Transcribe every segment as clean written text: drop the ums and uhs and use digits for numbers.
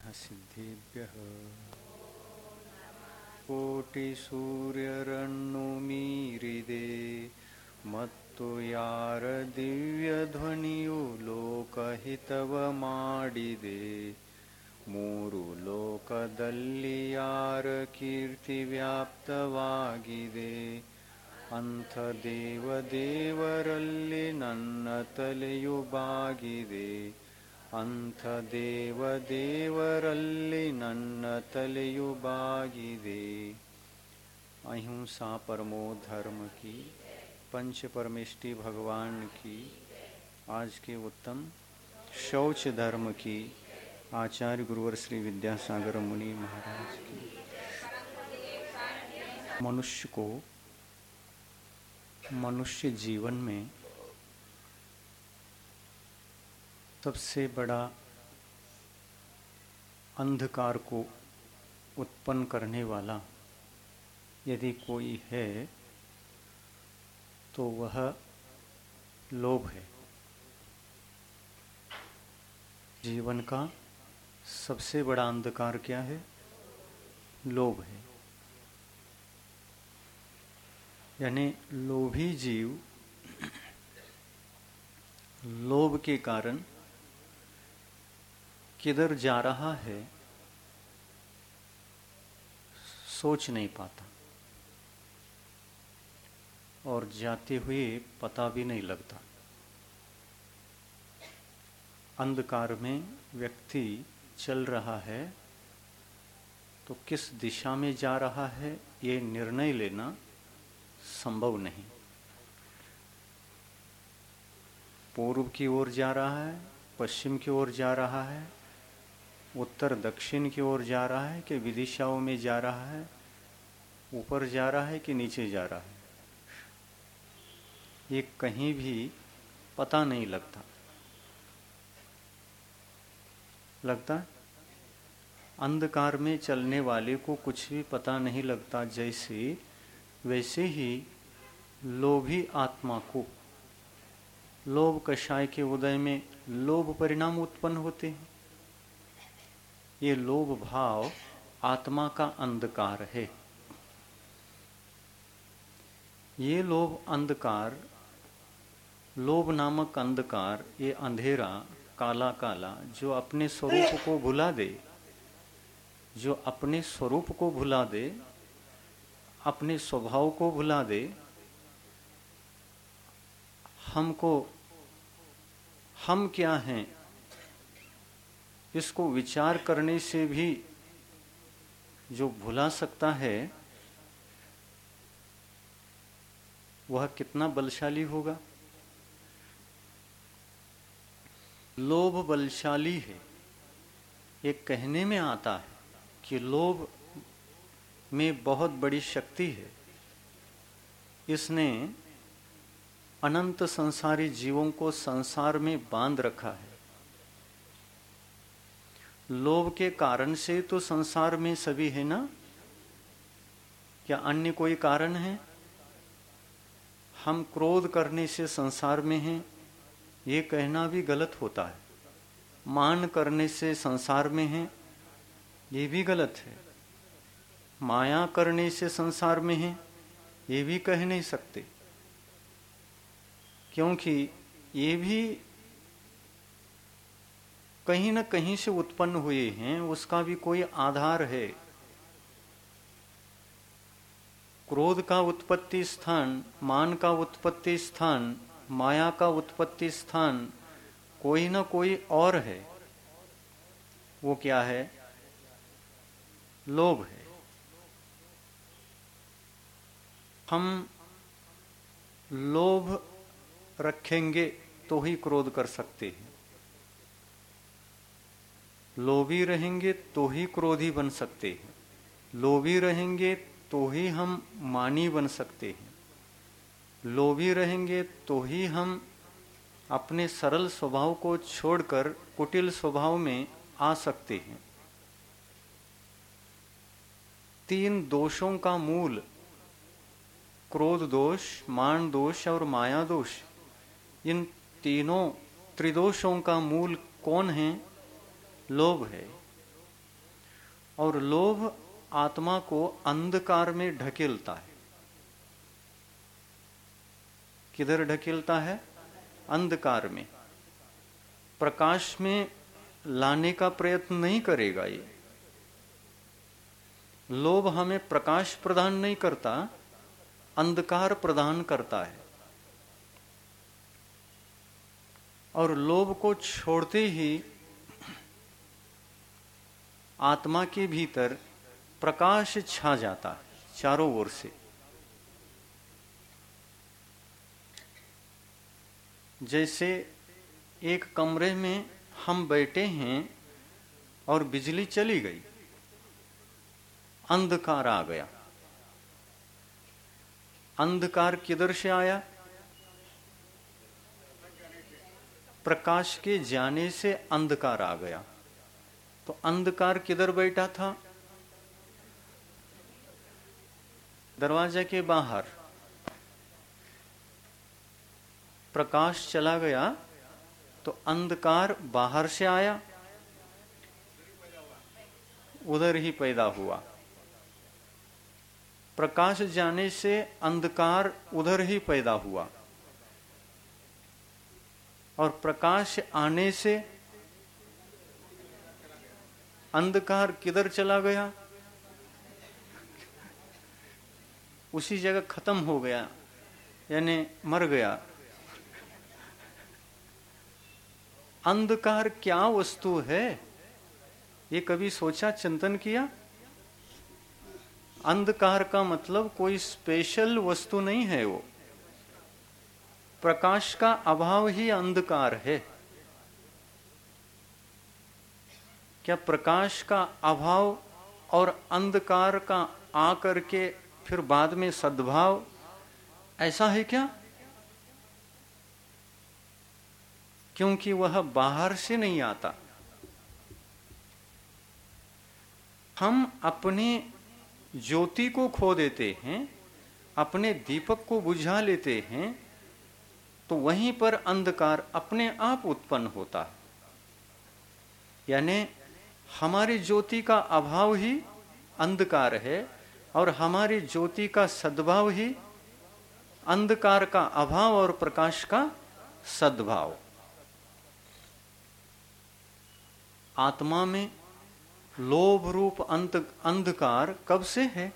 सिद्धिभ्यः कोटिसूर्यरन्नु मीरिदे ಮತ್ತು ಯಾರ ದಿವ್ಯ ಧ್ವನಿಯು ಲೋಕಹಿತವ ಮಾಡಿದೆ ಮೂರು ಲೋಕದಲ್ಲಿ ಯಾರ ಕೀರ್ತಿ ವ್ಯಾಪ್ತವಾಗಿದೆ ಅಂಥ ದೇವರಲ್ಲಿ ನನ್ನ ತಲೆಯು ಬಾಗಿದೆ ಅಂಥ ದೇವರಲ್ಲಿ ನನ್ನ ತಲೆಯು ಬಾಗಿದೆ अहिंसा परमो धर्म की पंच परमेष्टि भगवान की आज के उत्तम शौच धर्म की आचार्य गुरुवर श्री विद्यासागर मुनि महाराज की। मनुष्य को मनुष्य जीवन में सबसे बड़ा अंधकार को उत्पन्न करने वाला यदि कोई है तो वह लोभ है। जीवन का सबसे बड़ा अंधकार क्या है? लोभ है। यानी लोभी जीव लोभ के कारण किधर जा रहा है सोच नहीं पाता और जाते हुए पता भी नहीं लगता। अंधकार में व्यक्ति चल रहा है तो किस दिशा में जा रहा है ये निर्णय लेना संभव नहीं। पूर्व की ओर जा रहा है, पश्चिम की ओर जा रहा है, उत्तर दक्षिण की ओर जा रहा है कि विदिशाओं में जा रहा है, ऊपर जा रहा है कि नीचे जा रहा है, ये कहीं भी पता नहीं लगता। अंधकार में चलने वाले को कुछ भी पता नहीं लगता जैसे वैसे ही लोभी आत्मा को लोभ कषाय के उदय में लोभ परिणाम उत्पन्न होते हैं। ये लोभ भाव आत्मा का अंधकार है। ये लोभ अंधकार, लोभ नामक अंधकार, ये अंधेरा काला काला जो अपने स्वरूप को भुला दे, जो अपने स्वरूप को भुला दे, अपने स्वभाव को भुला दे, हमको हम क्या हैं इसको विचार करने से भी जो भुला सकता है वह कितना बलशाली होगा। लोभ बलशाली है। ये कहने में आता है कि लोभ में बहुत बड़ी शक्ति है। इसने अनंत संसारी जीवों को संसार में बांध रखा है। लोभ के कारण से तो संसार में सभी है ना? क्या अन्य कोई कारण है? हम क्रोध करने से संसार में हैं ये कहना भी गलत होता है। मान करने से संसार में हैं ये भी गलत है। माया करने से संसार में हैं ये भी कह नहीं सकते, क्योंकि ये भी कहीं न कहीं से उत्पन्न हुए हैं, उसका भी कोई आधार है। क्रोध का उत्पत्ति स्थान, मान का उत्पत्ति स्थान, माया का उत्पत्ति स्थान कोई न कोई और है। वो क्या है? लोभ है। हम लोभ रखेंगे तो ही क्रोध कर सकते हैं। लोभी रहेंगे तो ही क्रोधी बन सकते हैं। लोभी रहेंगे तो ही हम मानी बन सकते हैं। लोभी रहेंगे तो ही हम अपने सरल स्वभाव को छोड़कर कुटिल स्वभाव में आ सकते हैं। तीन दोषों का मूल क्रोध दोष, मान दोष और माया दोष, इन तीनों त्रिदोषों का मूल कौन है? लोभ है। और लोभ आत्मा को अंधकार में ढकेलता है। किधर ढकेलता है? अंधकार में। प्रकाश में लाने का प्रयत्न नहीं करेगा। ये लोभ हमें प्रकाश प्रदान नहीं करता, अंधकार प्रदान करता है। और लोभ को छोड़ते ही आत्मा के भीतर प्रकाश छा जाता है चारों ओर से। जैसे एक कमरे में हम बैठे हैं और बिजली चली गई, अंधकार आ गया। अंधकार किधर से आया? प्रकाश के जाने से अंधकार आ गया। तो अंधकार किधर बैठा था? दरवाजे के बाहर। प्रकाश चला गया तो अंधकार बाहर से आया, उधर ही पैदा हुआ। प्रकाश जाने से अंधकार उधर ही पैदा हुआ, और प्रकाश आने से अंधकार किधर चला गया? उसी जगह खत्म हो गया, यानी मर गया। अंधकार क्या वस्तु है, ये कभी सोचा, चिंतन किया? अंधकार का मतलब कोई स्पेशल वस्तु नहीं है। वो प्रकाश का अभाव ही अंधकार है। क्या प्रकाश का अभाव और अंधकार का आकर के फिर बाद में सद्भाव, ऐसा है क्या? क्योंकि वह बाहर से नहीं आता। हम अपने ज्योति को खो देते हैं, अपने दीपक को बुझा लेते हैं, तो वहीं पर अंधकार अपने आप उत्पन्न होता है। यानी हमारी ज्योति का अभाव ही अंधकार है, और हमारी ज्योति का सद्भाव ही अंधकार का अभाव और प्रकाश का सद्भाव। आत्मा में लोभ रूप अंधकार कब से है?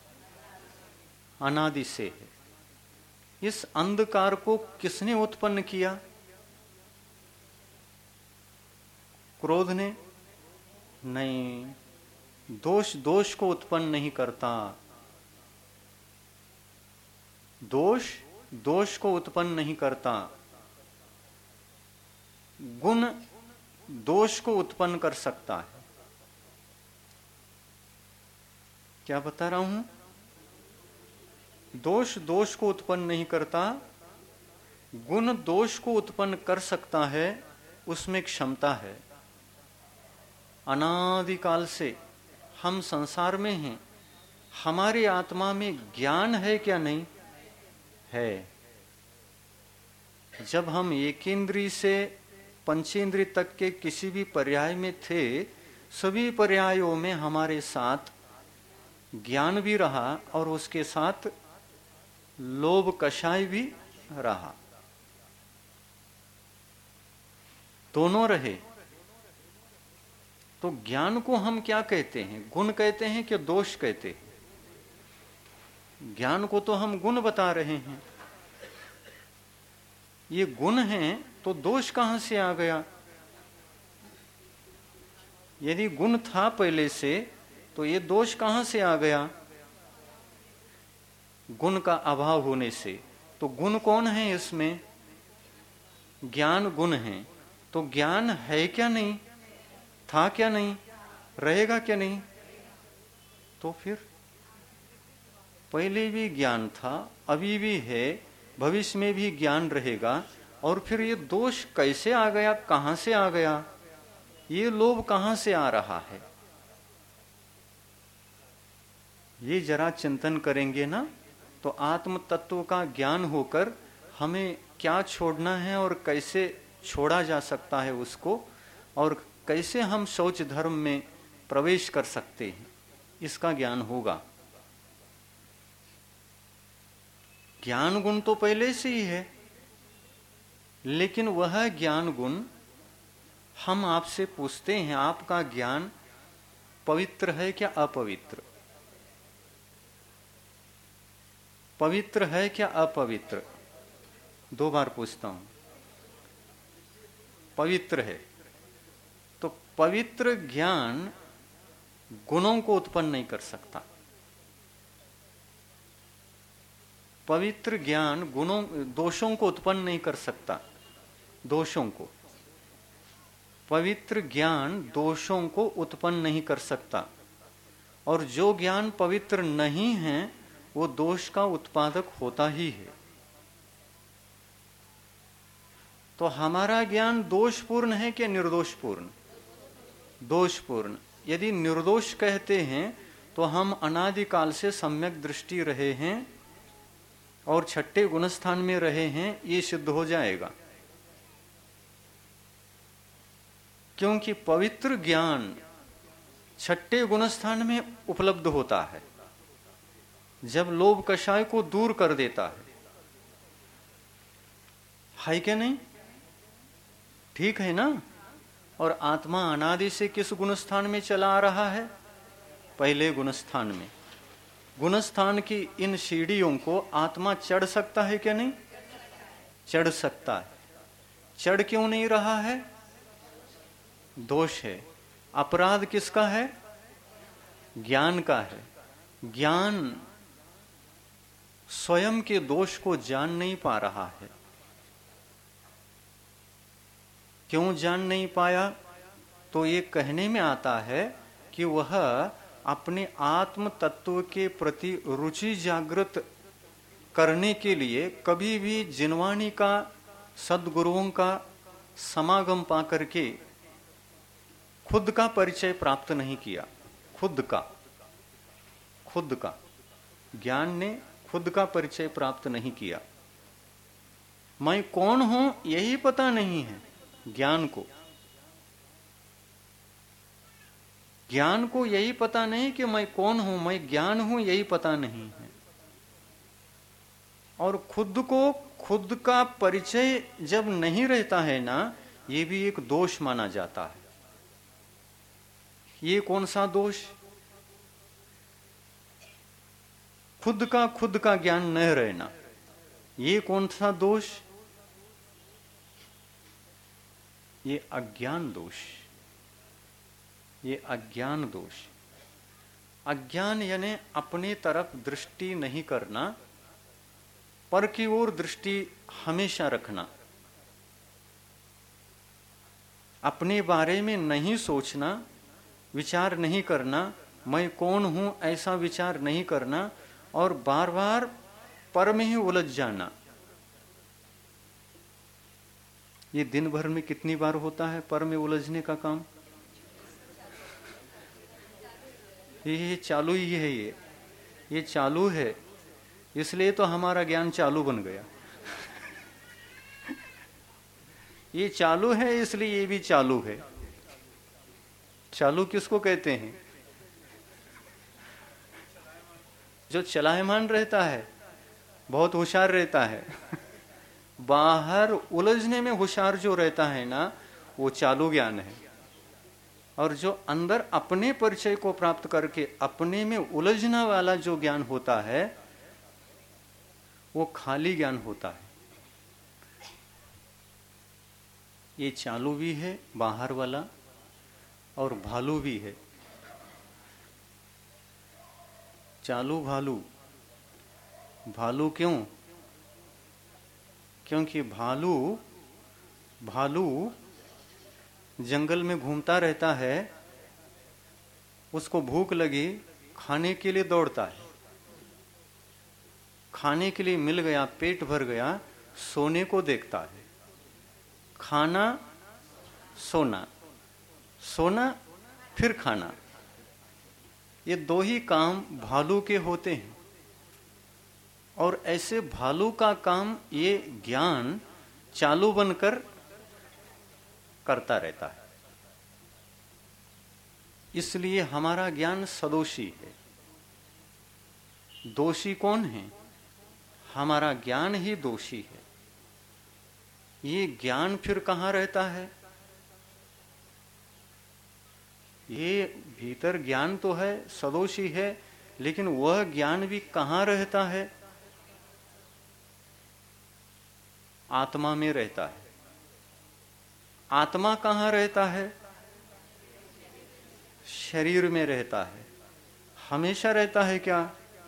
अनादि से है। इस अंधकार को किसने उत्पन्न किया? क्रोध ने? नहीं, दोष को उत्पन्न नहीं करता। दोष को उत्पन्न नहीं करता। गुण दोष को उत्पन्न कर सकता है। क्या बता रहा हूं? दोष को उत्पन्न नहीं करता, गुण दोष को उत्पन्न कर सकता है, उसमें क्षमता है। अनादिकाल से हम संसार में हैं। हमारी आत्मा में ज्ञान है क्या? नहीं है। जब हम एकेंद्रीय से पंचेंद्रिय तक के किसी भी पर्याय में थे, सभी पर्यायों में हमारे साथ ज्ञान भी रहा और उसके साथ लोभ कषाय भी रहा, दोनों रहे। तो ज्ञान को हम क्या कहते हैं? गुण कहते हैं कि दोष कहते हैं? ज्ञान को तो हम गुण बता रहे हैं। ये गुण हैं तो दोष कहां से आ गया? यदि गुण था पहले से तो ये दोष कहां से आ गया? गुण का अभाव होने से। तो गुण कौन है इसमें? ज्ञान गुण है। तो ज्ञान है क्या? नहीं था क्या? नहीं रहेगा क्या? नहीं। तो फिर पहले भी ज्ञान था, अभी भी है, भविष्य में भी ज्ञान रहेगा। और फिर ये दोष कैसे आ गया? कहां से आ गया? ये लोभ कहां से आ रहा है? ये जरा चिंतन करेंगे ना, तो आत्म तत्व का ज्ञान होकर हमें क्या छोड़ना है और कैसे छोड़ा जा सकता है उसको, और कैसे हम शौच धर्म में प्रवेश कर सकते हैं, इसका ज्ञान होगा। ज्ञान गुण तो पहले से ही है, लेकिन वह ज्ञान गुण हम आपसे पूछते हैं, आपका ज्ञान पवित्र है क्या अपवित्र? पवित्र है क्या अपवित्र? 2 बार पूछता हूं। पवित्र है। तो पवित्र ज्ञान गुणों को उत्पन्न नहीं कर सकता। पवित्र ज्ञान गुणों दोषों को उत्पन्न नहीं कर सकता। दोषों को, पवित्र ज्ञान दोषों को उत्पन्न नहीं कर सकता। और जो ज्ञान पवित्र नहीं है वो दोष का उत्पादक होता ही है। तो हमारा ज्ञान दोषपूर्ण है कि निर्दोषपूर्ण? दोषपूर्ण। यदि निर्दोष कहते हैं तो हम अनादिकाल से सम्यक दृष्टि रहे हैं और छठे गुणस्थान में रहे हैं, ये सिद्ध हो जाएगा। क्योंकि पवित्र ज्ञान छठे गुणस्थान में उपलब्ध होता है, जब लोभ कषाय को दूर कर देता है कि नहीं? ठीक है ना? और आत्मा अनादि से किस गुणस्थान में चला आ रहा है? पहले गुणस्थान में। गुणस्थान की इन सीढ़ियों को आत्मा चढ़ सकता है क्या नहीं? चढ़ सकता है। चढ़ क्यों नहीं रहा है? दोष है। अपराध किसका है? ज्ञान का है। ज्ञान स्वयं के दोष को जान नहीं पा रहा है। क्यों जान नहीं पाया? तो ये कहने में आता है कि वह अपने आत्म तत्व के प्रति रुचि जागृत करने के लिए कभी भी जिनवाणी का, सद्गुरुओं का समागम पा करके खुद का परिचय प्राप्त नहीं किया। खुद का ज्ञान ने खुद का परिचय प्राप्त नहीं किया। मैं कौन हूं यही पता नहीं है ज्ञान को यही पता नहीं कि मैं कौन हूं, मैं ज्ञान हूं, यही पता नहीं है। और खुद का परिचय जब नहीं रहता है ना, ये भी एक दोष माना जाता है। ये कौन सा दोष? खुद का ज्ञान न रहना, ये कौन सा दोष? ये अज्ञान दोष। ये अज्ञान दोष। अज्ञान यानी अपनी तरफ दृष्टि नहीं करना, पर की ओर दृष्टि हमेशा रखना, अपने बारे में नहीं सोचना, विचार नहीं करना, मैं कौन हूं ऐसा विचार नहीं करना, और बार बार पर में ही उलझ जाना। ये दिन भर में कितनी बार होता है पर में उलझने का काम? ये चालू ही है। ये चालू है, इसलिए तो हमारा ज्ञान चालू बन गया। ये चालू है इसलिए ये भी चालू है। चालू किसको कहते हैं? जो चलायमान रहता है, बहुत होशियार रहता है। बाहर उलझने में होशियार जो रहता है ना, वो चालू ज्ञान है। और जो अंदर अपने परिचय को प्राप्त करके अपने में उलझना वाला जो ज्ञान होता है, वो खाली ज्ञान होता है। ये चालू भी है बाहर वाला, और भालू भी है। चालू भालू। भालू क्यों? क्योंकि भालू जंगल में घूमता रहता है, उसको भूख लगी, खाने के लिए दौड़ता है। खाने के लिए मिल गया, पेट भर गया, सोने को देखता है। खाना, सोना, सोना फिर खाना, ये 2 ही काम भालू के होते हैं। और ऐसे भालू का काम ये ज्ञान चालू बनकर करता रहता है। इसलिए हमारा ज्ञान सदोषी है। दोषी कौन है? हमारा ज्ञान ही दोषी है। ये ज्ञान फिर कहाँ रहता है? ये भीतर ज्ञान तो है, सदोषी है, लेकिन वह ज्ञान भी कहाँ रहता है? आत्मा में रहता है। आत्मा कहाँ रहता है? शरीर में रहता है। हमेशा रहता है क्या?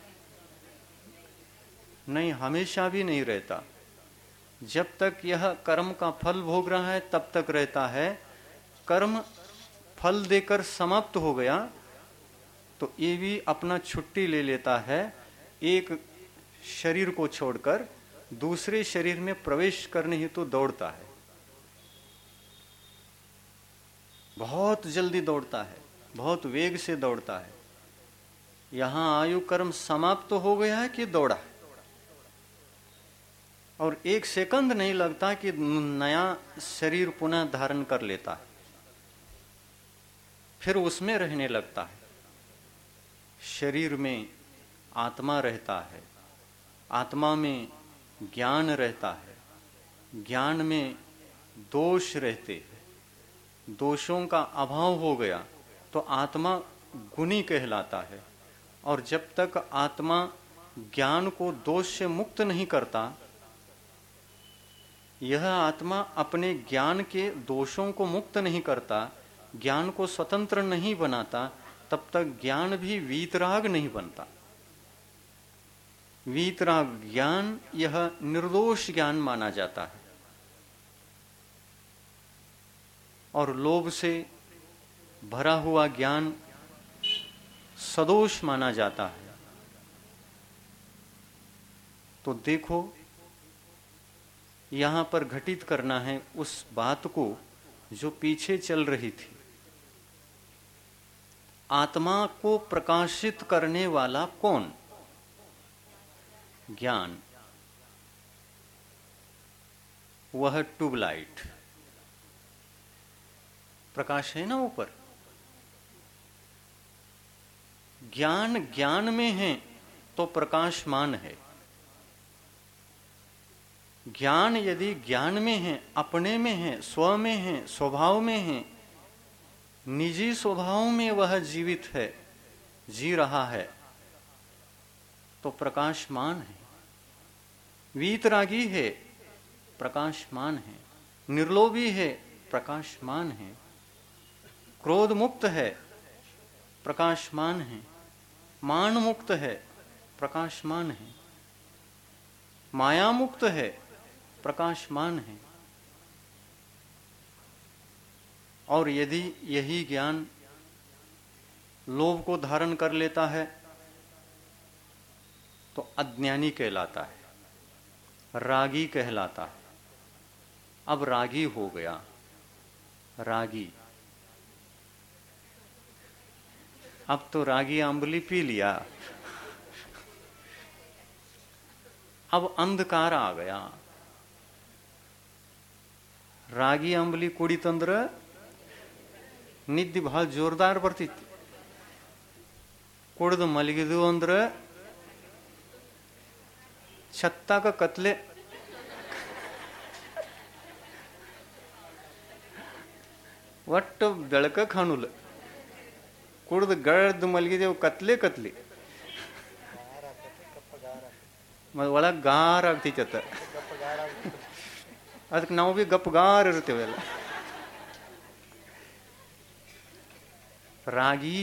नहीं, हमेशा भी नहीं रहता। जब तक यह कर्म का फल भोग रहा है तब तक रहता है। कर्म फल देकर समाप्त हो गया तो ये भी अपना छुट्टी ले लेता है, एक शरीर को छोड़कर दूसरे शरीर में प्रवेश करने हेतु दौड़ता है। बहुत जल्दी दौड़ता है, बहुत वेग से दौड़ता है। यहां आयु कर्म समाप्त तो हो गया है कि दौड़ा है, और एक सेकंड नहीं लगता कि नया शरीर पुनः धारण कर लेता है, फिर उसमें रहने लगता है। शरीर में आत्मा रहता है, आत्मा में ज्ञान रहता है, ज्ञान में दोष रहते हैं। दोषों का अभाव हो गया तो आत्मा गुणी कहलाता है। और जब तक आत्मा ज्ञान को दोष से मुक्त नहीं करता, यह आत्मा अपने ज्ञान के दोषों को मुक्त नहीं करता, ज्ञान को स्वतंत्र नहीं बनाता, तब तक ज्ञान भी वीतराग नहीं बनता। वीतराग ज्ञान यह निर्दोष ज्ञान माना जाता है, और लोभ से भरा हुआ ज्ञान सदोष माना जाता है। तो देखो, यहां पर घटित करना है उस बात को जो पीछे चल रही थी। आत्मा को प्रकाशित करने वाला कौन? ज्ञान। वह ट्यूबलाइट, प्रकाश है ना ऊपर। ज्ञान ज्ञान में है तो प्रकाशमान है। ज्ञान यदि ज्ञान में है, अपने में है, स्व में है, स्वभाव में है, निजी स्वभाव में वह जीवित है, जी रहा है, तो प्रकाशमान है। वीतरागी है, प्रकाशमान है। निर्लोभी है, प्रकाशमान है। क्रोध मुक्त है, प्रकाशमान है। मान मुक्त है, प्रकाशमान है। माया मुक्त है, प्रकाशमान है। और यदि यही ज्ञान लोभ को धारण कर लेता है तो अज्ञानी कहलाता है, रागी कहलाता है। अब रागी हो गया, रागी। अब तो रागी आंबली पी लिया, अब अंधकार आ गया। रागी अंबली कुड़ी तंद्र निधि बहुत जोरदार ಬರ್ತಿತ್ತು. ಕುಡಿದು ಮಲಗಿದು ಅಂದ್ರೆ ಛತ್ತಾಗ ಕತ್ಲೆ. ಒಟ್ಟು ಬೆಳಕ ಕಾಣುಲ್ಲ. ಕುಡಿದು ಗಡ್ದು ಮಲಗಿದೆವು, ಕತ್ಲೆ ಕತ್ಲಿ. ಒಳಗೆ ಗಾರ ಆಗ್ತೈತ. ಅದಕ್ಕೆ ನಾವು ಬಿ ಗಪ್ಪಗಾರ ಇರ್ತೇವೆಲ್ಲ. रागी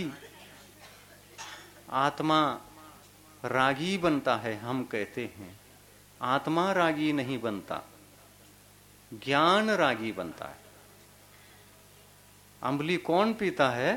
आत्मा रागी बनता है, हम कहते हैं। आत्मा रागी नहीं बनता, ज्ञान रागी बनता है। अंबली कौन पीता है?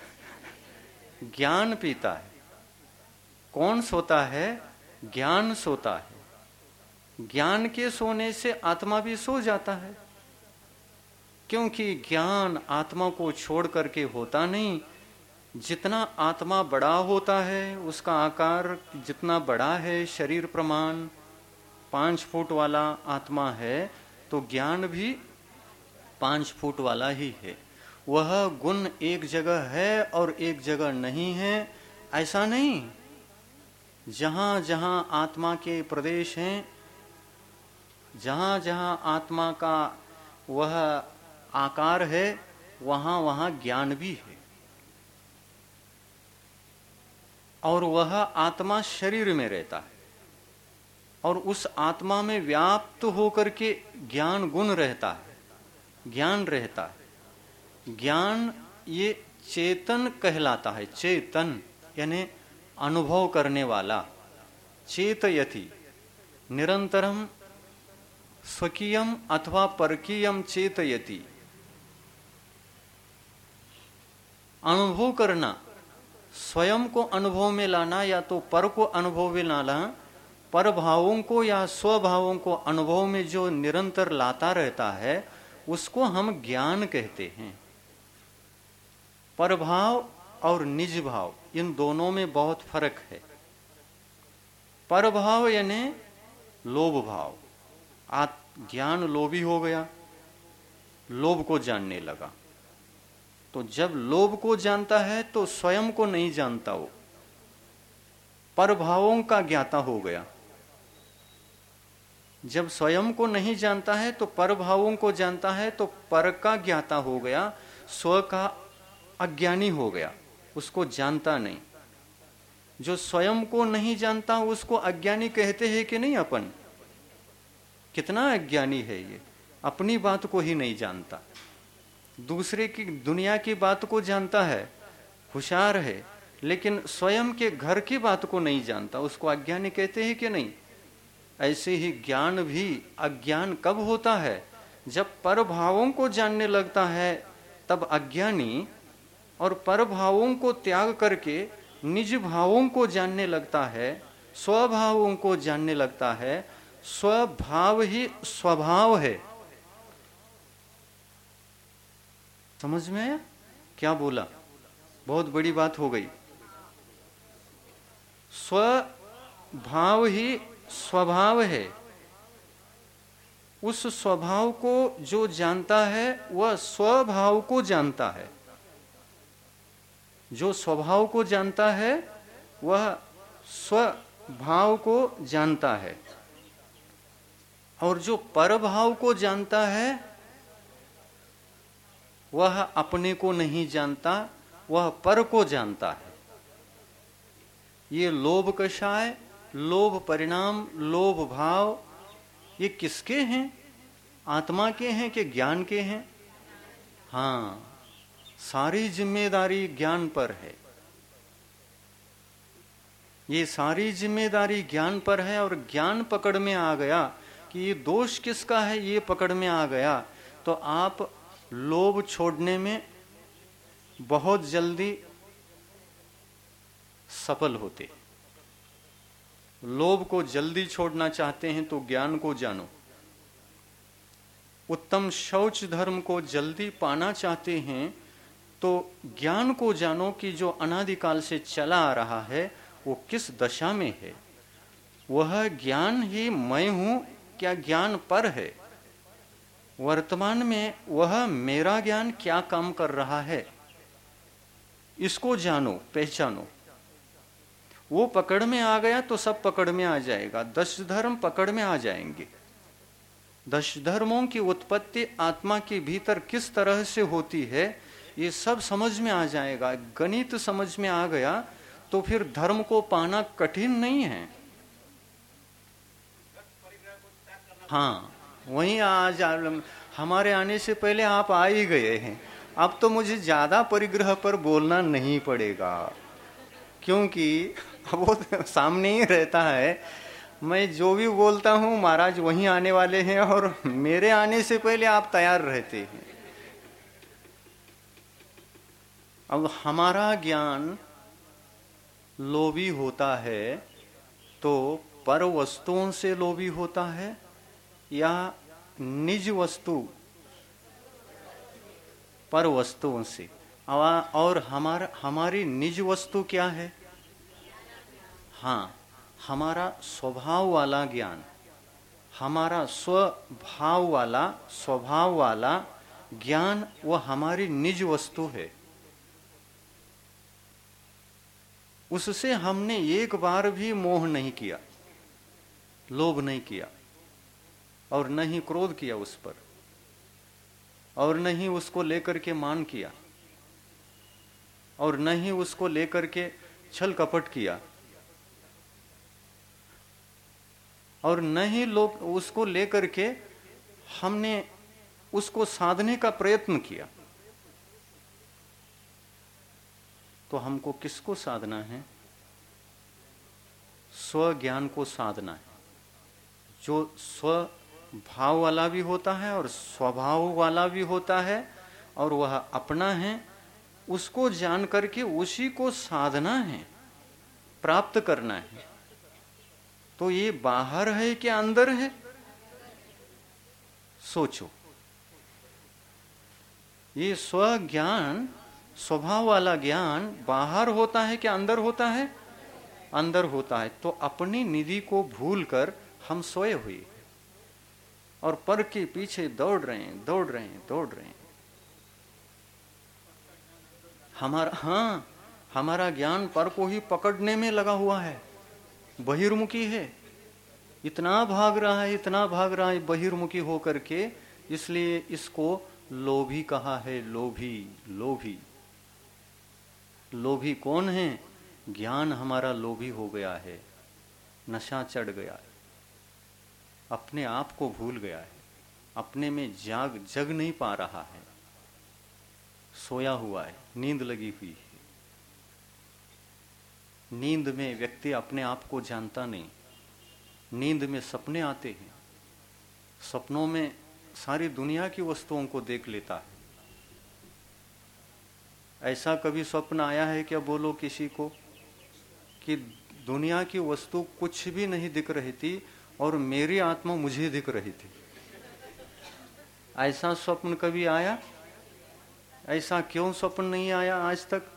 ज्ञान पीता है। कौन सोता है? ज्ञान सोता है। ज्ञान के सोने से आत्मा भी सो जाता है, क्योंकि ज्ञान आत्मा को छोड़ करके होता नहीं। जितना आत्मा बड़ा होता है, उसका आकार जितना बड़ा है, शरीर प्रमाण 5 फुट वाला आत्मा है, तो ज्ञान भी 5 फुट वाला ही है। वह गुण एक जगह है और एक जगह नहीं है, ऐसा नहीं। जहाँ जहाँ आत्मा के प्रदेश हैं, जहाँ जहाँ आत्मा का वह आकार है, वहाँ वहाँ ज्ञान भी है। और वह आत्मा शरीर में रहता है और उस आत्मा में व्याप्त होकर के ज्ञान गुण रहता है, ज्ञान रहता है। ज्ञान ये चेतन कहलाता है। चेतन यानी अनुभव करने वाला। चेतयति निरंतरम स्वकीयम अथवा परकीयम चेतयति, अनुभव करना, स्वयं को अनुभव में लाना या तो पर को अनुभव में लाना। पर भावों को या स्वभावों को अनुभव में जो निरंतर लाता रहता है उसको हम ज्ञान कहते हैं। परभाव और निज भाव, इन दोनों में बहुत फर्क है। परभाव यानी लोभ भाव। ज्ञान लोभी हो गया, लोभ को जानने लगा। तो जब लोभ को जानता है तो स्वयं को नहीं जानता, वो परभावों का ज्ञाता हो गया। जब स्वयं को नहीं जानता है तो परभावों को जानता है, तो पर का ज्ञाता हो गया, स्व का अज्ञानी हो गया, उसको जानता नहीं। जो स्वयं को नहीं जानता उसको अज्ञानी कहते हैं कि नहीं अपन? कितना अज्ञानी है ये, अपनी बात को ही नहीं जानता, दूसरे की दुनिया की बात को जानता है, होशियार है, लेकिन स्वयं के घर की बात को नहीं जानता, उसको अज्ञानी कहते हैं कि नहीं? ऐसे ही ज्ञान भी अज्ञान कब होता है? जब परभावों को जानने लगता है तब अज्ञानी, और परभावों को त्याग करके निज भावों को जानने लगता है, स्वभावों को जानने लगता है। स्वभाव ही स्वभाव है। समझ में आया क्या बोला? बहुत बड़ी बात हो गई। स्वभाव ही स्वभाव है। उस स्वभाव को जो जानता है वह स्वभाव को जानता है। जो स्वभाव को जानता है वह स्वभाव को जानता है, और जो परभाव को जानता है वह अपने को नहीं जानता, वह पर को जानता है। ये लोभ कषाय, लोभ परिणाम, लोभ भाव, ये किसके हैं? आत्मा के हैं कि ज्ञान के हैं? हाँ, सारी जिम्मेदारी ज्ञान पर है। ये सारी जिम्मेदारी ज्ञान पर है, और ज्ञान पकड़ में आ गया कि ये दोष किसका है, ये पकड़ में आ गया, तो आप लोभ छोड़ने में बहुत जल्दी सफल होते। लोभ को जल्दी छोड़ना चाहते हैं तो ज्ञान को जानो। उत्तम शौच धर्म को जल्दी पाना चाहते हैं तो ज्ञान को जानो कि जो अनादिकाल से चला आ रहा है वो किस दशा में है। वह ज्ञान ही मैं हूं क्या ज्ञान पर है? वर्तमान में वह मेरा ज्ञान क्या काम कर रहा है, इसको जानो, पहचानो। वो पकड़ में आ गया तो सब पकड़ में आ जाएगा। 10 धर्म पकड़ में आ जाएंगे। 10 धर्मों की उत्पत्ति आत्मा के भीतर किस तरह से होती है ये सब समझ में आ जाएगा। गणित समझ में आ गया तो फिर धर्म को पाना कठिन नहीं है। हाँ, वहीं आज हमारे आने से पहले आप आ ही गए हैं। अब तो मुझे ज्यादा परिग्रह पर बोलना नहीं पड़ेगा, क्योंकि वो सामने ही रहता है। मैं जो भी बोलता हूँ महाराज वहीं आने वाले हैं, और मेरे आने से पहले आप तैयार रहते हैं। अब हमारा ज्ञान लोभी होता है तो पर वस्तुओं से लोभी होता है या निज वस्तु पर वस्तुओं से? और हमारी निज वस्तु क्या है? हाँ, हमारा स्वभाव वाला ज्ञान, हमारा स्वभाव वाला ज्ञान वह हमारी निज वस्तु है, उससे हमने एक बार भी मोह नहीं किया, लोभ नहीं किया, और न ही क्रोध किया उस पर, और न ही उसको लेकर के मान किया, और न ही उसको लेकर के छल कपट किया, और न ही लोग उसको लेकर के हमने उसको साधने का प्रयत्न किया। तो हमको किसको साधना है? स्व ज्ञान को साधना है, जो स्व भाव वाला भी होता है और स्वभाव वाला भी होता है, और वह अपना है, उसको जान करके उसी को साधना है, प्राप्त करना है। तो ये बाहर है कि अंदर है? सोचो, ये स्व ज्ञान, स्वभाव वाला ज्ञान बाहर होता है कि अंदर होता है? अंदर होता है। तो अपनी निधि को भूलकर हम सोए हुए और पर के पीछे दौड़ रहे हैं, दौड़ रहे हैं, दौड़ रहे हैं। हमारा ज्ञान पर को ही पकड़ने में लगा हुआ है, बहिर्मुखी है, इतना भाग रहा है, इतना भाग रहा है बहिर्मुखी होकर के। इसलिए इसको लोभी कहा है, लोभी। लोभी लोभी कौन है? ज्ञान हमारा लोभी हो गया है, नशा चढ़ गया है, अपने आप को भूल गया है, अपने में जग नहीं पा रहा है, सोया हुआ है, नींद लगी हुई है। नींद में व्यक्ति अपने आप को जानता नहीं, नींद में सपने आते हैं, सपनों में सारी दुनिया की वस्तुओं को देख लेता है। ऐसा कभी स्वप्न आया है क्या? बोलो किसी को कि दुनिया की वस्तु कुछ भी नहीं दिख रही थी और मेरी आत्मा मुझे दिख रही थी। ऐसा स्वप्न कभी आया? ऐसा क्यों स्वप्न नहीं आया आज तक?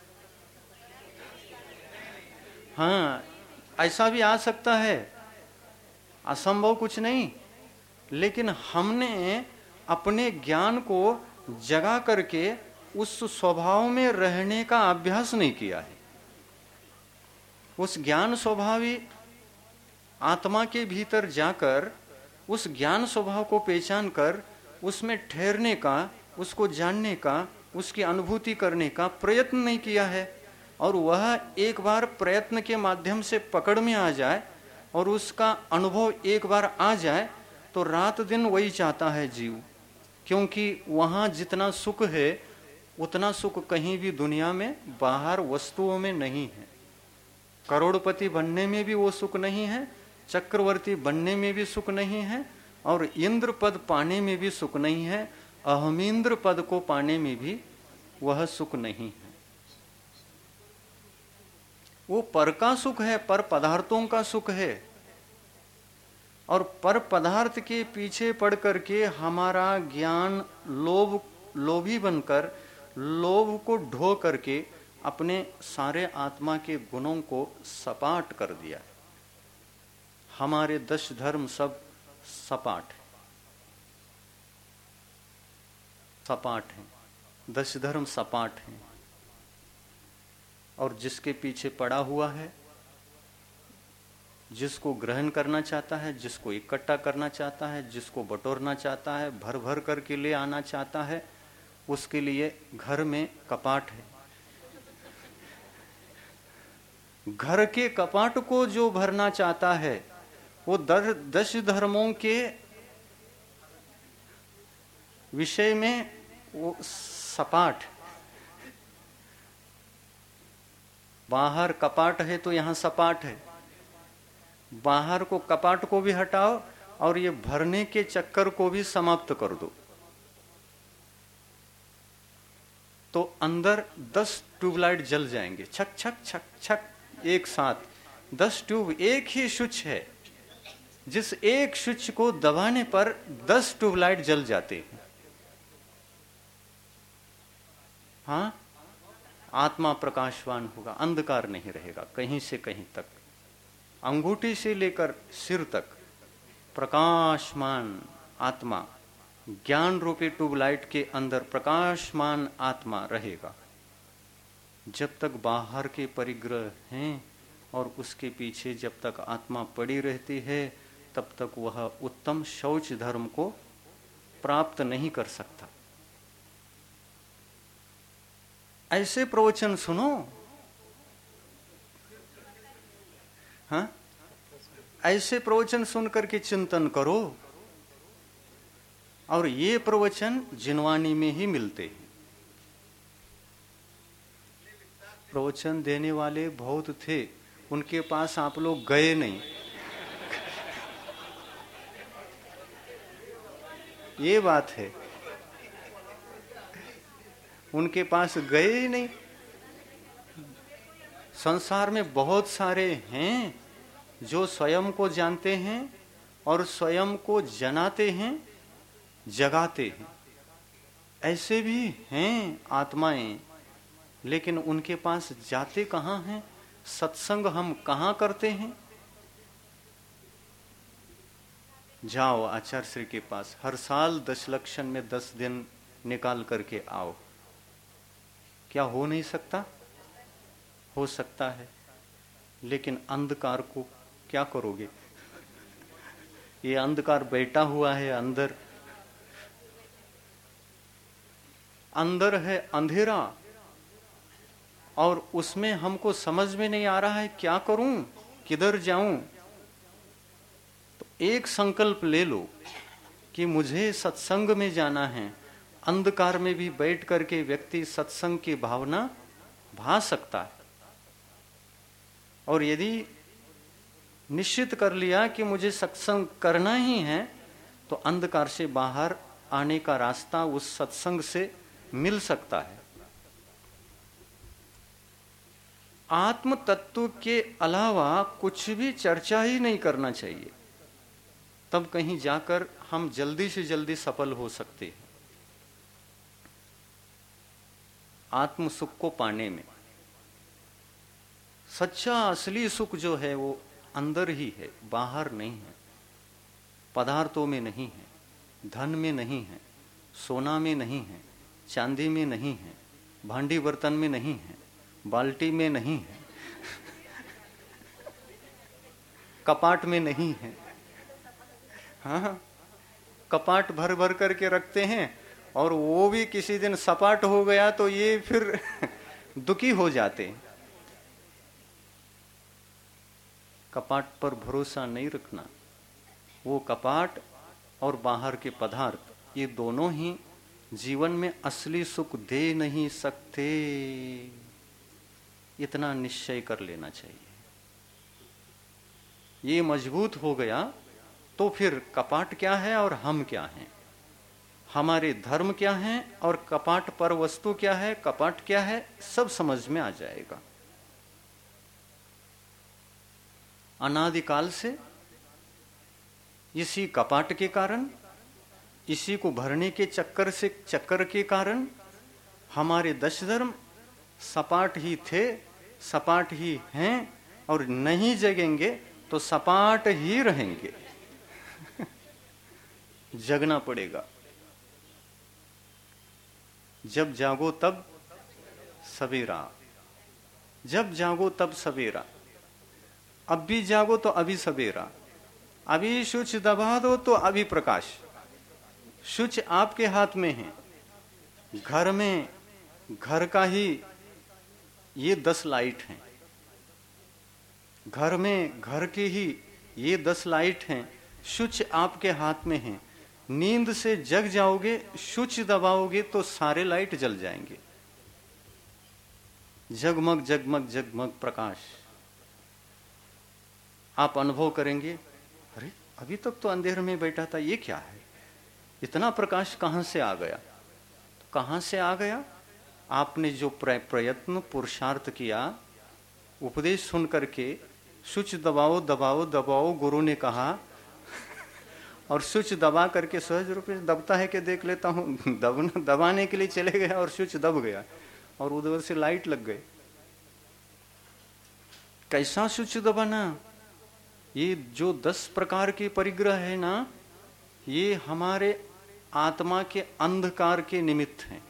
हाँ, ऐसा भी आ सकता है, असंभव कुछ नहीं। लेकिन हमने अपने ज्ञान को जगा करके उस स्वभाव में रहने का अभ्यास नहीं किया है। उस ज्ञान स्वभावी आत्मा के भीतर जाकर उस ज्ञान स्वभाव को पहचान कर उसमें ठहरने का, उसको जानने का, उसकी अनुभूति करने का प्रयत्न नहीं किया है। और वह एक बार प्रयत्न के माध्यम से पकड़ में आ जाए और उसका अनुभव एक बार आ जाए तो रात दिन वही चाहता है जीव। क्योंकि वहाँ जितना सुख है उतना सुख कहीं भी दुनिया में बाहर वस्तुओं में नहीं है। करोड़पति बनने में भी वो सुख नहीं है, चक्रवर्ती बनने में भी सुख नहीं है, और इंद्र पद पाने में भी सुख नहीं है, अहमिंद्र पद को पाने में भी वह सुख नहीं है। वो पर का सुख है, पर पदार्थों का सुख है। और पर पदार्थ के पीछे पड़ करके हमारा ज्ञान लोभी बनकर लोभ को ढो करके अपने सारे आत्मा के गुणों को सपाट कर दिया। हमारे 10 धर्म सब सपाट है, सपाट है, 10 धर्म सपाट हैं। और जिसके पीछे पड़ा हुआ है, जिसको ग्रहण करना चाहता है, जिसको इकट्ठा करना चाहता है, जिसको बटोरना चाहता है, भर भर करके ले आना चाहता है, उसके लिए घर में कपाट है। घर के कपाट को जो भरना चाहता है वो 10 धर्मों के विषय में वो सपाट। बाहर कपाट है तो यहाँ सपाट है। बाहर को कपाट को भी हटाओ और ये भरने के चक्कर को भी समाप्त कर दो, तो अंदर 10 ट्यूबलाइट जल जाएंगे, छक छक छक छक एक साथ। 10 ट्यूब, एक ही स्विच है, जिस एक स्विच को दबाने पर 10 ट्यूबलाइट जल जाते हैं। हाँ, आत्मा प्रकाशवान होगा, अंधकार नहीं रहेगा कहीं से कहीं तक। अंगूठी से लेकर सिर तक प्रकाशमान आत्मा ज्ञान रूपी ट्यूबलाइट के अंदर प्रकाशमान आत्मा रहेगा। जब तक बाहर के परिग्रह हैं और उसके पीछे जब तक आत्मा पड़ी रहती है, तब तक वह उत्तम शौच धर्म को प्राप्त नहीं कर सकता। ऐसे प्रवचन सुनो, हाँ, ऐसे प्रवचन सुन करके चिंतन करो। और ये प्रवचन जिनवानी में ही मिलते हैं। प्रवचन देने वाले बहुत थे, उनके पास आप लोग गए नहीं। ये बात है, उनके पास गए ही नहीं। संसार में बहुत सारे हैं जो स्वयं को जानते हैं और स्वयं को जनाते हैं, जगाते हैं। ऐसे भी हैं आत्माएं, लेकिन उनके पास जाते कहाँ हैं? सत्संग हम कहाँ करते हैं? जाओ आचार्य श्री के पास, हर साल 10 लक्षण में 10 दिन निकाल करके आओ। क्या हो नहीं सकता? हो सकता है, लेकिन अंधकार को क्या करोगे? ये अंधकार बैठा हुआ है अंदर, अंदर है अंधेरा, और उसमें हमको समझ में नहीं आ रहा है क्या करूं, किधर जाऊं। तो एक संकल्प ले लो कि मुझे सत्संग में जाना है। अंधकार में भी बैठ करके व्यक्ति सत्संग की भावना भा सकता है। और यदि निश्चित कर लिया कि मुझे सत्संग करना ही है, तो अंधकार से बाहर आने का रास्ता उस सत्संग से मिल सकता है। आत्म तत्व के अलावा कुछ भी चर्चा ही नहीं करना चाहिए, तब कहीं जाकर हम जल्दी से जल्दी सफल हो सकते हैं आत्म सुख को पाने में। सच्चा असली सुख जो है वो अंदर ही है, बाहर नहीं है, पदार्थों में नहीं है, धन में नहीं है, सोना में नहीं है, चांदी में नहीं है, भांडी बर्तन में नहीं है, बाल्टी में नहीं है, कपाट में नहीं है। हाँ, कपाट भर भर करके रखते हैं, और वो भी किसी दिन सपाट हो गया तो ये फिर दुखी हो जाते हैं। कपाट पर भरोसा नहीं रखना। वो कपाट और बाहर के पदार्थ, ये दोनों ही जीवन में असली सुख दे नहीं सकते। इतना निश्चय कर लेना चाहिए। ये मजबूत हो गया तो फिर कपाट क्या है और हम क्या हैं, हमारे धर्म क्या हैं और कपाट पर वस्तु क्या है, कपाट क्या है, सब समझ में आ जाएगा। अनादिकाल से इसी कपाट के कारण, इसी को भरने के चक्कर के कारण हमारे 10 धर्म सपाट ही थे, सपाट ही हैं, और नहीं जगेंगे तो सपाट ही रहेंगे। जगना पड़ेगा। जब जागो तब सवेरा, जब जागो तब सवेरा। अब भी जागो तो अभी सवेरा, अभी स्विच दबा दो तो अभी प्रकाश। स्विच आपके हाथ में है। घर में घर का ही ये 10 लाइट हैं, घर में घर के ही ये 10 लाइट हैं। स्विच आपके हाथ में है। नींद से जग जाओगे, स्विच दबाओगे तो सारे लाइट जल जाएंगे। जगमग जगमग जगमग प्रकाश आप अनुभव करेंगे। अरे अभी तक तो अंधेरे में बैठा था, ये क्या है, इतना प्रकाश कहां से आ गया? तो कहां से आ गया? आपने जो प्रयत्न पुरुषार्थ किया, उपदेश सुन करके स्विच दबाओ दबाओ दबाओ गुरु ने कहा, और स्विच दबा करके सहज रूप से दबता है कि देख लेता हूं, दबाने के लिए चले गया और स्विच दब गया और उधर से लाइट लग गई। कैसा स्विच दबाना? ये जो 10 प्रकार के परिग्रह है ना, ये हमारे आत्मा के अंधकार के निमित्त हैं।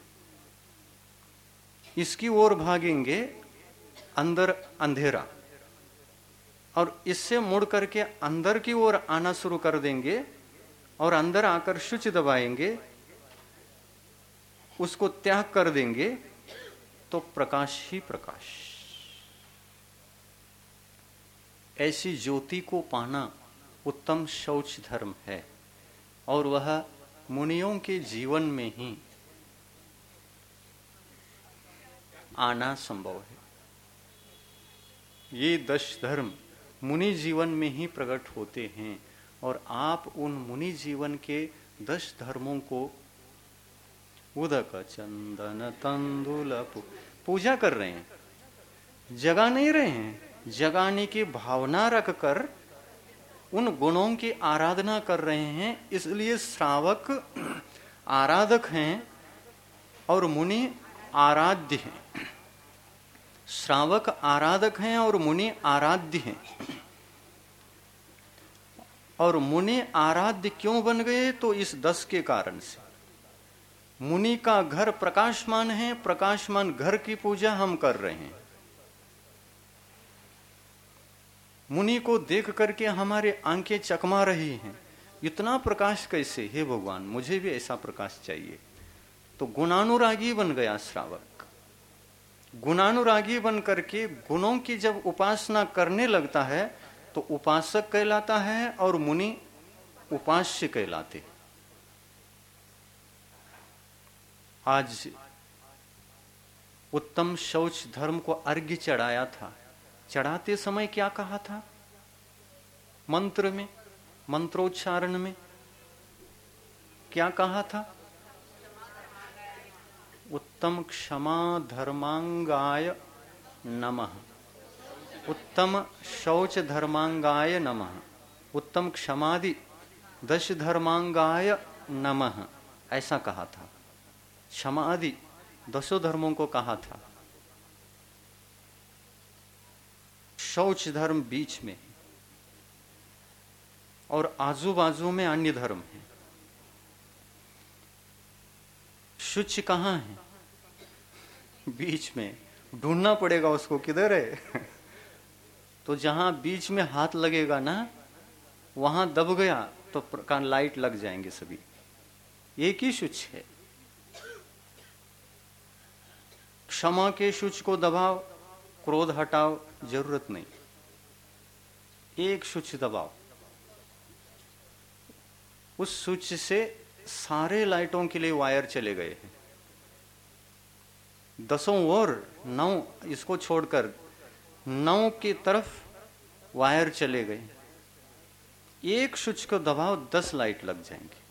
इसकी ओर भागेंगे, अंदर अंधेरा, और इससे मुड़ करके अंदर की ओर आना शुरू कर देंगे और अंदर आकर स्विच दबाएंगे, उसको त्याग कर देंगे तो प्रकाश ही प्रकाश। ऐसी ज्योति को पाना उत्तम शौच धर्म है, और वह मुनियों के जीवन में ही आना संभव है। ये 10 धर्म मुनि जीवन में ही प्रकट होते हैं, और आप उन मुनि जीवन के 10 धर्मों को उदक चंदन तंदुल पूजा कर रहे हैं, जगा नहीं रहे हैं। जगाने की भावना रखकर उन गुणों की आराधना कर रहे हैं। इसलिए श्रावक आराधक हैं और मुनि आराध्य हैं। श्रावक आराधक हैं और मुनि आराध्य हैं। और मुनि आराध्य क्यों बन गए? तो इस 10 के कारण से। मुनि का घर प्रकाशमान है, प्रकाशमान घर की पूजा हम कर रहे हैं। मुनि को देख करके हमारे आंखें चकमा रही हैं, इतना प्रकाश कैसे? हे भगवान, मुझे भी ऐसा प्रकाश चाहिए। तो गुणानुरागी बन गया श्रावक। गुणानुरागी बन करके गुणों की जब उपासना करने लगता है तो उपासक कहलाता है, और मुनि उपास्य कहलाते। आज उत्तम शौच धर्म को अर्घ्य चढ़ाया था। चढ़ाते समय क्या कहा था? मंत्र में, मंत्रोच्चारण में क्या कहा था? उत्तम क्षमा धर्मांगाय नमः, उत्तम शौच धर्मांगाय नमः, उत्तम क्षमादि 10 धर्मांगाय नमः, ऐसा कहा था। क्षमा आदि 10 धर्मों को कहा था। शौच धर्म बीच में और आजू बाजू में अन्य धर्म है। शुचि कहाँ है? बीच में। ढूंढना पड़ेगा उसको, किधर है? तो जहां बीच में हाथ लगेगा ना, वहां दब गया तो प्रकाश लाइट लग जाएंगे सभी। एक ही शुच है। क्षमा के शुच को दबाओ, क्रोध हटाओ, जरूरत नहीं। एक शुच दबाओ, उस स्विच से सारे लाइटों के लिए वायर चले गए हैं। 10 और 9 इसको छोड़कर 9 की तरफ वायर चले गए। एक स्विच को दबाओ, 10 लाइट लग जाएंगे।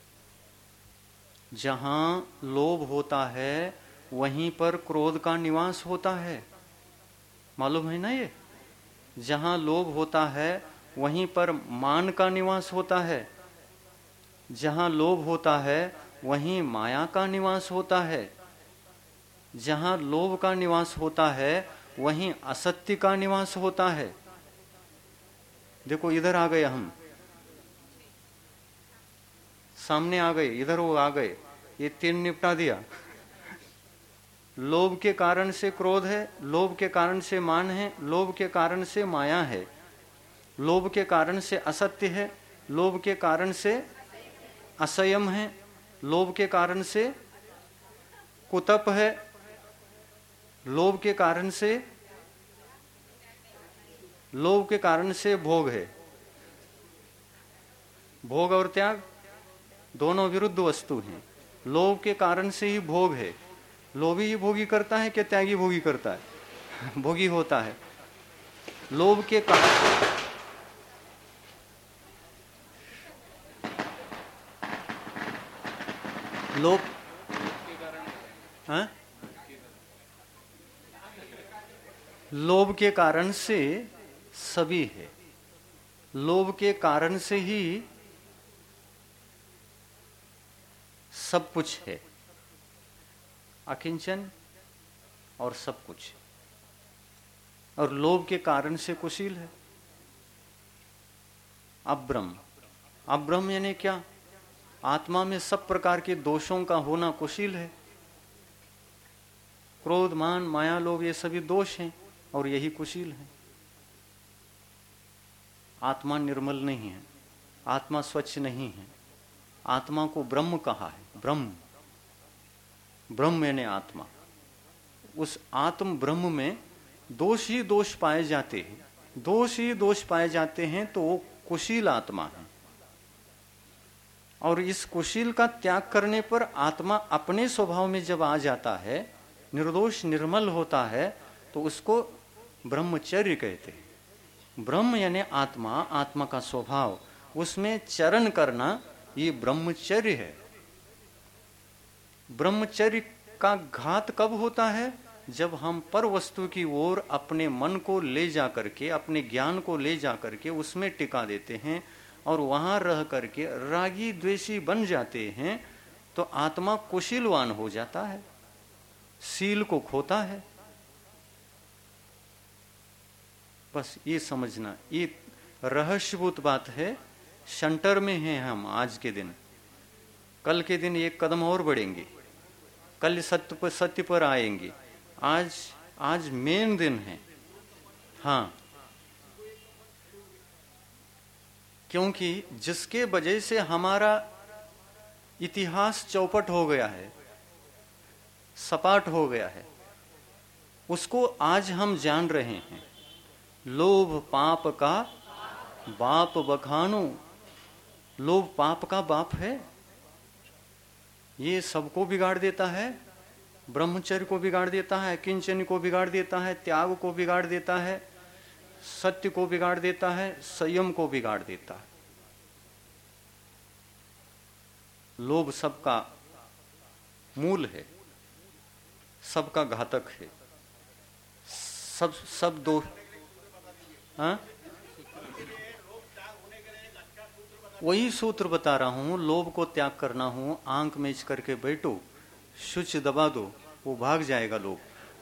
जहां लोभ होता है वहीं पर क्रोध का निवास होता है, मालूम है ना? ये जहां लोभ होता है वहीं पर मान का निवास होता है। जहां लोभ होता है वहीं माया का निवास होता है। जहां लोभ का निवास होता है वहीं असत्य का निवास होता है। देखो इधर आ गए, हम सामने आ गए, इधर वो आ गए, ये 3 निपटा दिया। लोभ के कारण से क्रोध है, लोभ के कारण से मान है, लोभ के कारण से माया है, लोभ के कारण से असत्य है, लोभ के कारण से असंयम है, लोभ के कारण से कुतप है, लोभ के कारण से भोग है। भोग और त्याग दोनों विरुद्ध वस्तु हैं। लोभ के कारण से ही भोग है। लोभी ही भोगी करता है कि त्यागी भोगी करता है? भोगी होता है। लोभ के कारण लोभ हाँ? लोभ के कारण से सभी है। लोभ के कारण से ही सब कुछ है। अकिंचन और सब कुछ। और लोभ के कारण से कुशील है। अब्रह्म, अब्रह्म यानी क्या? आत्मा में सब प्रकार के दोषों का होना कुशील है। क्रोध, मान, माया, लोभ ये सभी दोष हैं और यही कुशील है। आत्मा निर्मल नहीं है, आत्मा स्वच्छ नहीं है। आत्मा को ब्रह्म कहा है, ब्रह्म, ब्रह्म यानी आत्मा। उस आत्म ब्रह्म में दोष ही दोष पाए जाते हैं, दोष ही दोष पाए जाते हैं, तो वो कुशील आत्मा है। और इस कुशील का त्याग करने पर आत्मा अपने स्वभाव में जब आ जाता है, निर्दोष निर्मल होता है, तो उसको ब्रह्मचर्य कहते हैं। ब्रह्म यानी आत्मा, आत्मा का स्वभाव, उसमें चरण करना ये ब्रह्मचर्य है। ब्रह्मचर्य का घात कब होता है? जब हम पर वस्तु की ओर अपने मन को ले जा करके, अपने ज्ञान को ले जा करके उसमें टिका देते हैं और वहां रह करके रागी द्वेषी बन जाते हैं, तो आत्मा कुशीलवान हो जाता है, सील को खोता है। बस ये समझना, ये रहस्यभूत बात है। सेंटर में हैं हम आज के दिन, कल के दिन एक कदम और बढ़ेंगे, कल सत्य पर आएंगे। आज मेन दिन है। हाँ, क्योंकि जिसके वजह से हमारा इतिहास चौपट हो गया है, सपाट हो गया है, उसको आज हम जान रहे हैं। लोभ पाप का बाप बखानो, लोभ पाप का बाप है, ये सबको बिगाड़ देता है। ब्रह्मचर्य को बिगाड़ देता है, किंचन को बिगाड़ देता है, त्याग को बिगाड़ देता है, सत्य को बिगाड़ देता है, संयम को बिगाड़ देता है। लोभ सबका मूल है, सबका घातक है, सब दो। हाँ, वही सूत्र बता रहा हूं। लोभ को त्याग करना हो, आंख मेज करके बैठो, स्विच दबा दो, वो भाग जाएगा लोभ।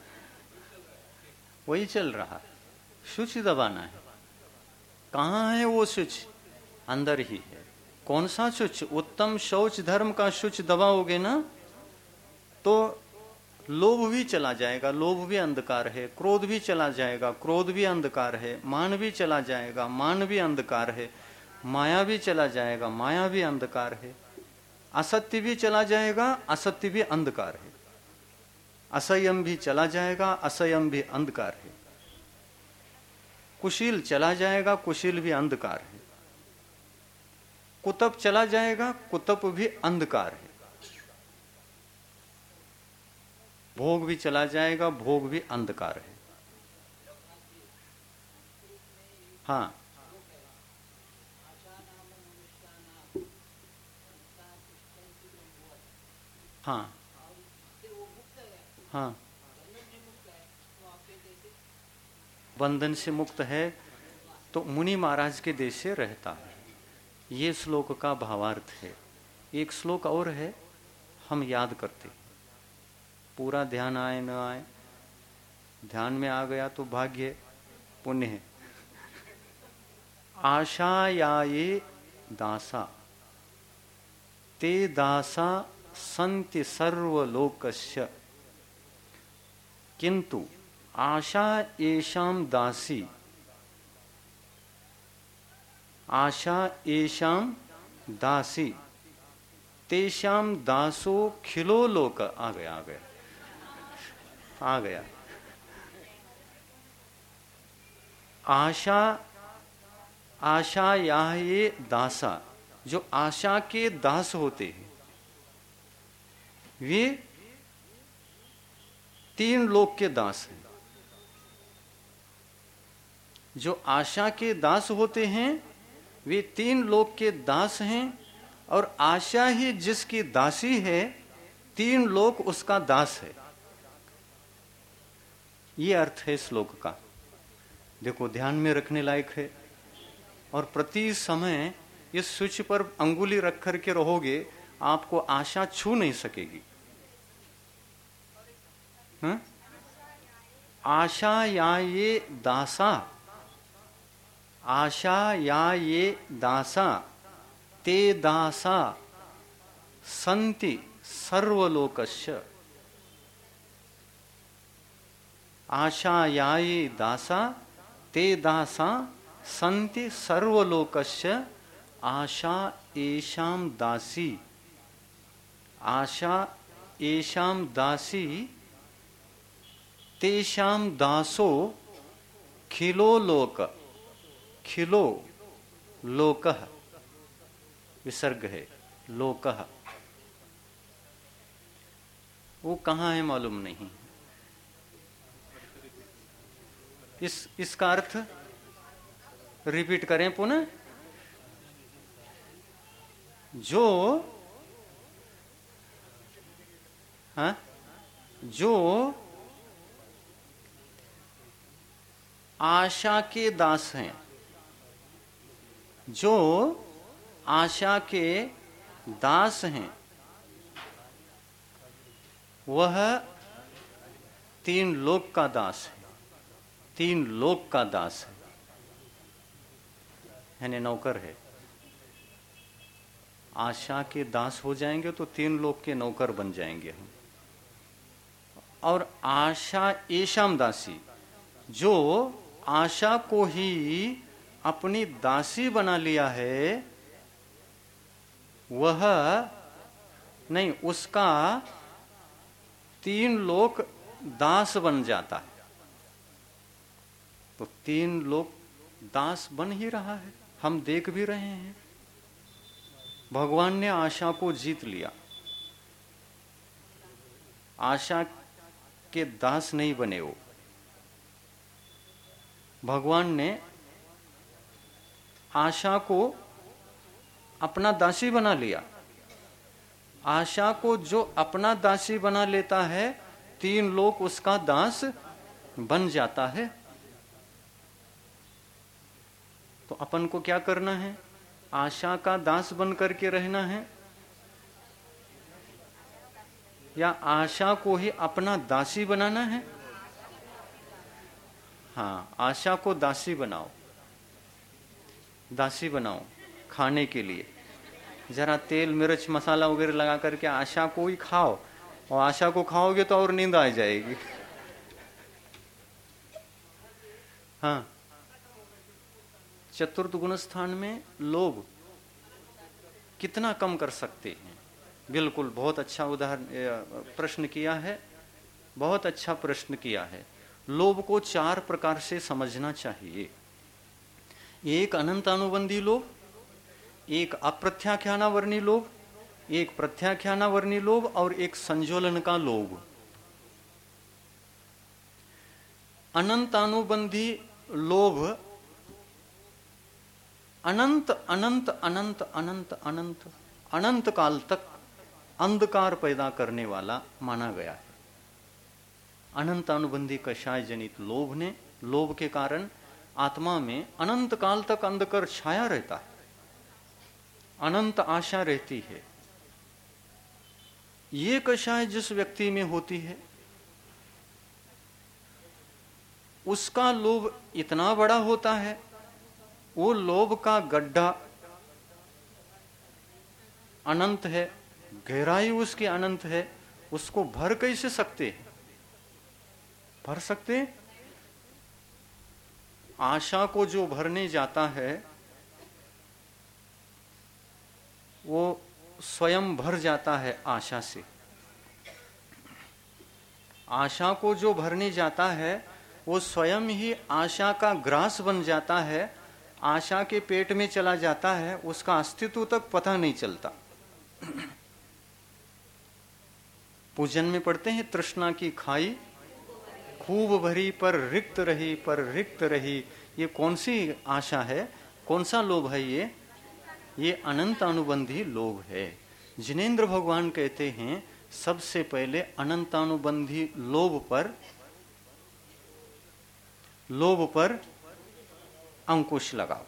वही चल रहा है, स्विच दबाना है। कहाँ है वो स्विच? अंदर ही है। कौन सा स्विच? उत्तम शौच धर्म का स्विच दबाओगे ना, तो लोभ भी चला जाएगा, लोभ भी अंधकार है। क्रोध भी चला जाएगा, क्रोध भी अंधकार है। मान भी चला जाएगा, मान भी अंधकार है। माया भी चला जाएगा, माया भी अंधकार है। असत्य भी चला जाएगा, असत्य भी अंधकार है। असंयम भी चला जाएगा, असंयम भी अंधकार है। कुशील चला जाएगा, कुशील भी अंधकार है। कुतप चला जाएगा, कुतप भी अंधकार है। भोग भी चला जाएगा, भोग भी अंधकार है। हाँ, हाँ, हाँ, बंधन से मुक्त है तो मुनि महाराज के देश से रहता है। ये श्लोक का भावार्थ है। एक श्लोक और है, हम याद करते, पूरा ध्यान आए न आए, ध्यान में आ गया तो भाग्य पुण्य है। आशायाये दासा ते दासा संति सर्वलोकस्य किंतु आशा येषां दासी, आशा येषां दासी तेषां दासो खिलो लोक। आ गया आशा ये दासा, जो आशा के दास होते हैं, वे तीन लोक के दास हैं। जो आशा के दास होते हैं वे तीन लोक के दास हैं, और आशा ही जिसकी दासी है, तीन लोक उसका दास है। ये अर्थ है श्लोक का। देखो, ध्यान में रखने लायक है। और प्रति समय इस स्विच पर अंगुली रख करके रहोगे, आपको आशा छू नहीं सकेगी। हाँ? आशा या ये दासा, आशा या ये दासा ते दासा संति सर्वलोकस्य आशायाये दासा ते दासा संति सर्वलोकस्य आशा एषां दासी आशा एषां दासी तेषां दासो खिलो लोक खिलो लोकः विसर्ग है लोकः वो कहाँ है मालूम नहीं। इसका अर्थ रिपीट करें पुनः। जो हाँ जो आशा के दास हैं, जो आशा के दास हैं, वह तीन लोक का दास है, तीन लोक का दास है, यानी नौकर है। आशा के दास हो जाएंगे तो तीन लोक के नौकर बन जाएंगे हम। और आशा एषाम दासी, जो आशा को ही अपनी दासी बना लिया है, वह नहीं, उसका तीन लोक दास बन जाता है। तो तीन लोक दास बन ही रहा है, हम देख भी रहे हैं। भगवान ने आशा को जीत लिया, आशा के दास नहीं बने वो। भगवान ने आशा को अपना दासी बना लिया। आशा को जो अपना दासी बना लेता है, तीन लोग उसका दास बन जाता है। तो अपन को क्या करना है? आशा का दास बन करके रहना है, या आशा को ही अपना दासी बनाना है? हाँ, आशा को दासी बनाओ, दासी बनाओ खाने के लिए। जरा तेल मिर्च मसाला वगैरह लगा करके आशा को ही खाओ, और आशा को खाओगे तो और नींद आ जाएगी। हाँ, चतुर्थ गुण स्थान में लोभ कितना कम कर सकते हैं? बिल्कुल, बहुत अच्छा उदाहरण प्रश्न किया है, बहुत अच्छा प्रश्न किया है। लोभ को चार प्रकार से समझना चाहिए। एक अनंत अनुबंधी लोभ, एक अप्रत्याख्यानावर्णी लोभ, एक प्रत्याख्यानावर्णी लोभ, और एक संजोलन का लोभ। अनंतानुबंधी लोभ अनंत अनंत अनंत अनंत अनंत अनंत काल तक अंधकार पैदा करने वाला माना गया है। अनंत अनुबंधी कषाय जनित लोभ ने, लोभ के कारण आत्मा में अनंत काल तक अंधकार छाया रहता है, अनंत आशा रहती है। ये कषाय जिस व्यक्ति में होती है, उसका लोभ इतना बड़ा होता है, वो लोभ का गड्ढा अनंत है, गहराई उसकी अनंत है, उसको भर कैसे सकते हैं? भर सकते? आशा को जो भरने जाता है वो स्वयं भर जाता है आशा से। आशा को जो भरने जाता है वो स्वयं ही आशा का ग्रास बन जाता है, आशा के पेट में चला जाता है, उसका अस्तित्व तक पता नहीं चलता। पूजन में पढ़ते हैं, तृष्णा की खाई खूब भरी पर रिक्त रही, पर रिक्त रही। ये कौन सी आशा है, कौन सा लोभ है? ये अनंत अनुबंधी लोभ है। जिनेंद्र भगवान कहते हैं सबसे पहले अनंतानुबंधी लोभ पर अंकुश लगाओ।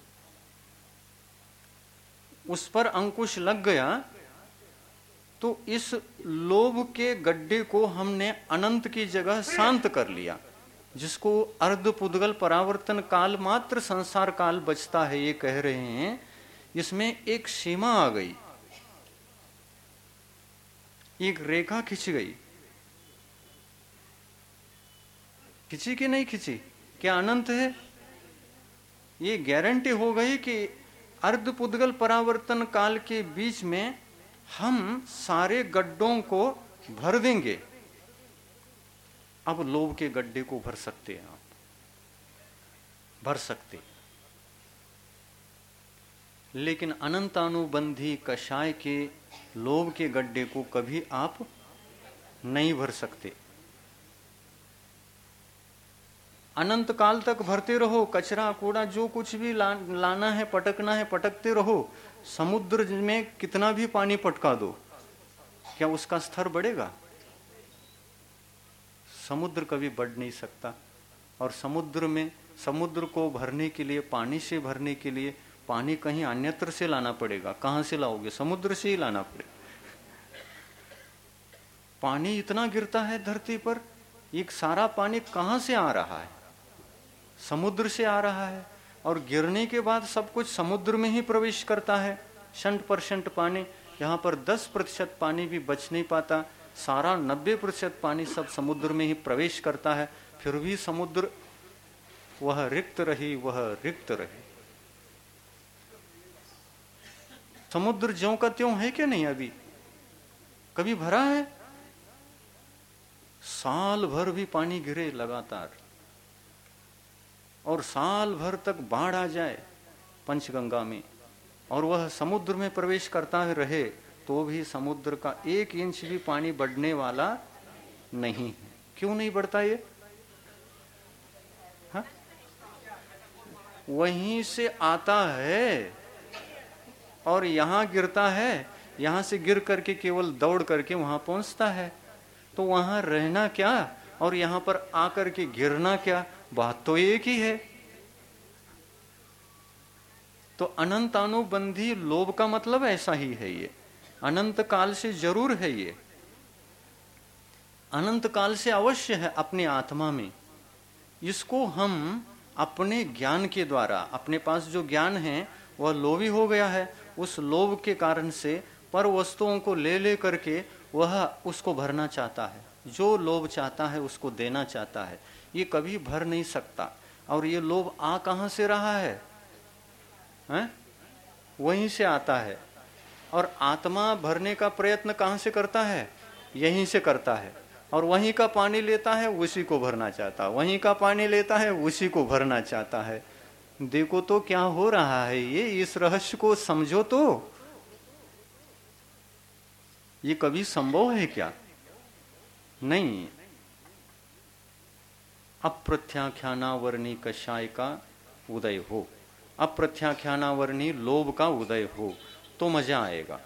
उस पर अंकुश लग गया तो इस लोभ के गड्ढे को हमने अनंत की जगह शांत कर लिया, जिसको अर्ध पुद्गल परावर्तन काल मात्र संसार काल बचता है, ये कह रहे हैं। इसमें एक सीमा आ गई, एक रेखा खिंच गई, खिंची कि नहीं खिंची? क्या अनंत है? ये गारंटी हो गई कि अर्धपुद्गल परावर्तन काल के बीच में हम सारे गड्ढों को भर देंगे। अब लोभ के गड्ढे को भर सकते हैं आप, भर सकते। लेकिन अनंतानुबंधी कषाय के लोभ के गड्ढे को कभी आप नहीं भर सकते। अनंत काल तक भरते रहो, कचरा कूड़ा जो कुछ भी लाना है, पटकना है, पटकते रहो। समुद्र में कितना भी पानी पटका दो, क्या उसका स्तर बढ़ेगा? समुद्र कभी बढ़ नहीं सकता। और समुद्र को भरने के लिए, पानी से भरने के लिए पानी कहीं अन्यत्र से लाना पड़ेगा। कहां से लाओगे? समुद्र से ही लाना पड़ेगा। पानी इतना गिरता है धरती पर, एक सारा पानी कहां से आ रहा है? समुद्र से आ रहा है। और गिरने के बाद सब कुछ समुद्र में ही प्रवेश करता है। 100% पानी, यहाँ पर 10% पानी भी बच नहीं पाता। सारा 90% पानी सब समुद्र में ही प्रवेश करता है। फिर भी समुद्र वह रिक्त रही, वह रिक्त रही। समुद्र ज्यों का त्यों है क्या? नहीं, अभी कभी भरा है? साल भर भी पानी गिरे लगातार, और साल भर तक बाढ़ आ जाए पंचगंगा में, और वह समुद्र में प्रवेश करता रहे, तो भी समुद्र का 1 इंच भी पानी बढ़ने वाला नहीं है। क्यों नहीं बढ़ता ये? हाँ? वहीं से आता है और यहां गिरता है, यहां से गिर करके केवल दौड़ करके वहां पहुंचता है। तो वहां रहना क्या और यहां पर आकर के गिरना क्या? बात तो एक ही है। तो अनंतानुबंधी लोभ का मतलब ऐसा ही है। ये अनंत काल से जरूर है, ये अनंत काल से अवश्य है अपनी आत्मा में। इसको हम अपने ज्ञान के द्वारा, अपने पास जो ज्ञान है वह लोभी हो गया है, उस लोभ के कारण से पर वस्तुओं को ले ले करके वह उसको भरना चाहता है। जो लोभ चाहता है उसको देना चाहता है। ये कभी भर नहीं सकता। और ये लोभ आ कहां से रहा है? वहीं से आता है। और आत्मा भरने का प्रयत्न कहां से करता है? यहीं से करता है। और वहीं का पानी लेता है, उसी को भरना चाहता है। वहीं का पानी लेता है, उसी को भरना चाहता है। देखो तो क्या हो रहा है ये, इस रहस्य को समझो तो। ये कभी संभव है क्या? नहीं। अप्रत्याख्यानावर्णी कषाय का उदय हो, अप्रत्याख्यानावर्णी लोभ का उदय हो, तो मजा आएगा।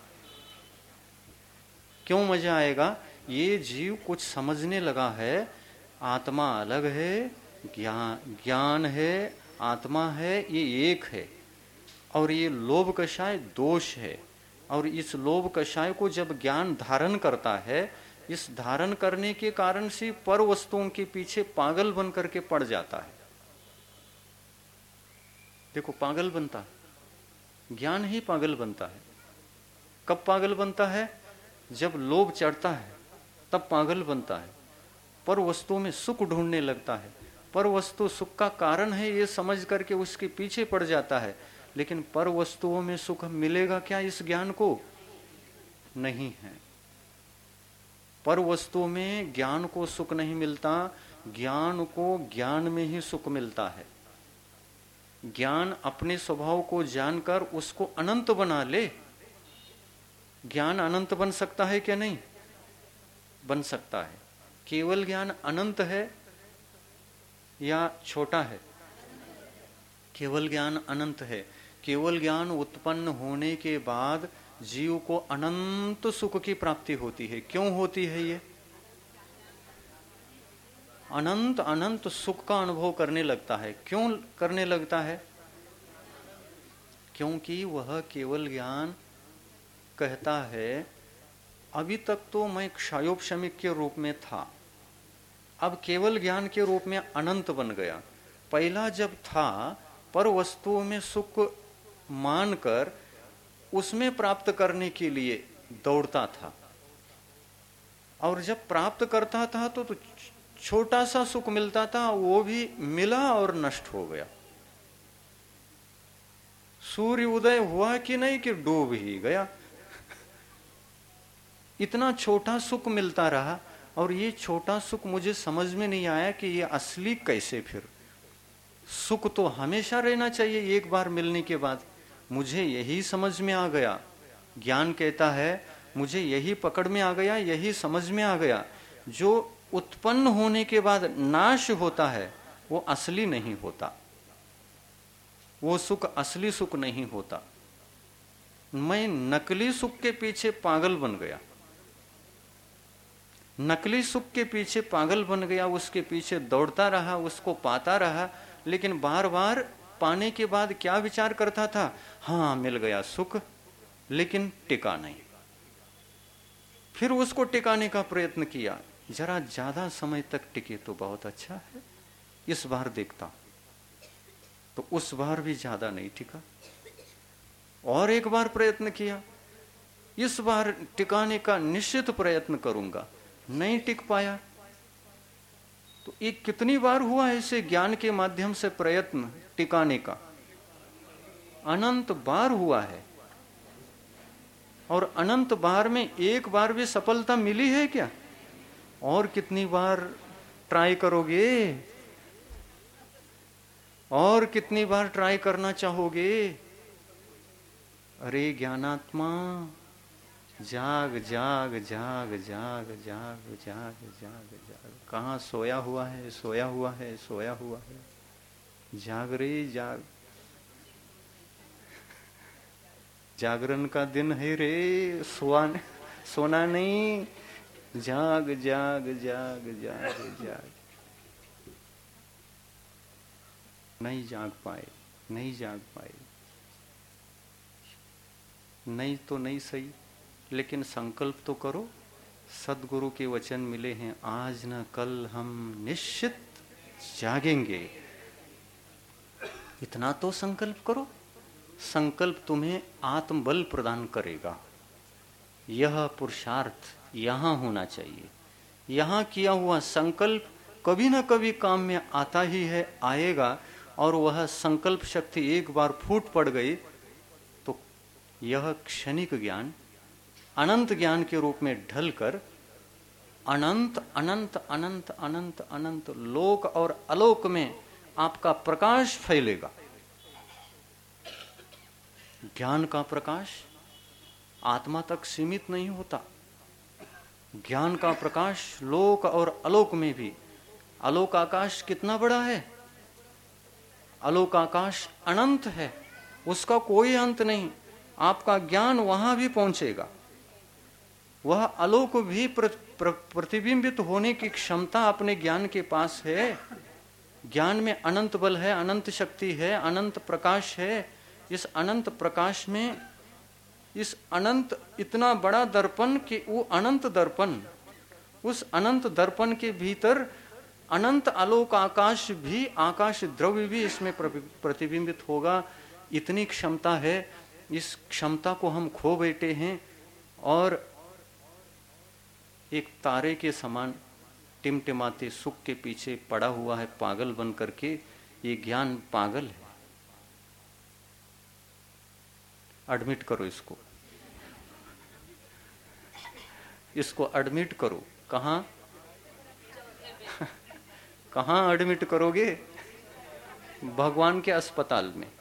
क्यों मजा आएगा? ये जीव कुछ समझने लगा है, आत्मा अलग है, ज्ञान है, आत्मा है, ये एक है। और ये लोभ कषाय दोष है। और इस लोभ कषाय को जब ज्ञान धारण करता है, इस धारण करने के कारण से पर वस्तुओं के पीछे पागल बन करके पड़ जाता है। देखो, पागल बनता है, ज्ञान ही पागल बनता है। कब पागल बनता है? जब लोभ चढ़ता है तब पागल बनता है। पर वस्तुओं में सुख ढूंढने लगता है, पर वस्तु सुख का कारण है ये समझ करके उसके पीछे पड़ जाता है। लेकिन पर वस्तुओं में सुख मिलेगा क्या इस ज्ञान को? नहीं है। पर वस्तुओं में ज्ञान को सुख नहीं मिलता, ज्ञान को ज्ञान में ही सुख मिलता है। ज्ञान अपने स्वभाव को जानकर उसको अनंत बना ले। ज्ञान अनंत बन सकता है क्या? नहीं बन सकता है। केवल ज्ञान अनंत है या छोटा है? केवल ज्ञान अनंत है। केवल ज्ञान उत्पन्न होने के बाद जीव को अनंत सुख की प्राप्ति होती है। क्यों होती है ये? अनंत अनंत सुख का अनुभव करने लगता है। क्यों करने लगता है? क्योंकि वह केवल ज्ञान कहता है अभी तक तो मैं क्षयोपशमिक के रूप में था, अब केवल ज्ञान के रूप में अनंत बन गया। पहला जब था पर वस्तुओं में सुख मानकर उसमें प्राप्त करने के लिए दौड़ता था, और जब प्राप्त करता था तो छोटा सा सुख मिलता था, वो भी मिला और नष्ट हो गया। सूर्य उदय हुआ कि नहीं कि डूब ही गया। इतना छोटा सुख मिलता रहा, और ये छोटा सुख मुझे समझ में नहीं आया कि ये असली कैसे। फिर सुख तो हमेशा रहना चाहिए एक बार मिलने के बाद। मुझे यही समझ में आ गया, ज्ञान कहता है मुझे यही पकड़ में आ गया, यही समझ में आ गया, जो उत्पन्न होने के बाद नाश होता है वो असली नहीं होता, वो सुख असली सुख नहीं होता। मैं नकली सुख के पीछे पागल बन गया, नकली सुख के पीछे पागल बन गया, उसके पीछे दौड़ता रहा, उसको पाता रहा, लेकिन बार बार पाने के बाद क्या विचार करता था, हाँ मिल गया सुख, लेकिन टिका नहीं। फिर उसको टिकाने का प्रयत्न किया, जरा ज्यादा समय तक टिके तो बहुत अच्छा है, इस बार देखता, तो उस बार भी ज्यादा नहीं टिका। और एक बार प्रयत्न किया, इस बार टिकाने का निश्चित प्रयत्न करूंगा, नहीं टिक पाया। तो एक कितनी बार हुआ ऐसे ज्ञान के माध्यम से प्रयत्न टिकाने का? अनंत बार हुआ है। और अनंत बार में एक बार भी सफलता मिली है क्या? और कितनी बार ट्राई करोगे? और कितनी बार ट्राई करना चाहोगे? अरे ज्ञानात्मा, जाग जाग जाग जाग जाग जाग जाग जाग। कहाँ सोया हुआ है, सोया हुआ है, सोया हुआ है। जाग रे जाग, जागरण का दिन है रे, सोना नहीं। जाग जाग जाग जाग जाग। नहीं जाग पाए, नहीं जाग पाए। नहीं तो नहीं सही, लेकिन संकल्प तो करो। सदगुरु के वचन मिले हैं, आज न कल हम निश्चित जागेंगे। इतना तो संकल्प करो। संकल्प तुम्हें आत्मबल प्रदान करेगा। यह पुरुषार्थ यहां होना चाहिए। यहां किया हुआ संकल्प कभी ना कभी काम में आता ही है, आएगा। और वह संकल्प शक्ति एक बार फूट पड़ गई तो यह क्षणिक ज्ञान अनंत ज्ञान के रूप में ढलकर अनंत अनंत अनंत अनंत अनंत लोक और अलोक में आपका प्रकाश फैलेगा। ज्ञान का प्रकाश आत्मा तक सीमित नहीं होता। ज्ञान का प्रकाश लोक और अलोक में भी। अलोक आकाश कितना बड़ा है? अलोक आकाश अनंत है, उसका कोई अंत नहीं। आपका ज्ञान वहां भी पहुंचेगा। वह अलोक भी प्रतिबिंबित होने की क्षमता अपने ज्ञान के पास है। ज्ञान में अनंत बल है, अनंत शक्ति है, अनंत प्रकाश है। इस अनंत प्रकाश में इस अनंत इतना बड़ा दर्पण कि वो अनंत दर्पण, उस अनंत दर्पण के भीतर अनंत आलोक आकाश भी, आकाश द्रव्य भी इसमें प्रतिबिंबित होगा। इतनी क्षमता है। इस क्षमता को हम खो बैठे हैं और एक तारे के समान टिमटिमाते सुख के पीछे पड़ा हुआ है, पागल बन करके। ये ज्ञान पागल है। एडमिट करो इसको, इसको एडमिट करो। कहाँ कहाँ एडमिट करोगे? भगवान के अस्पताल में।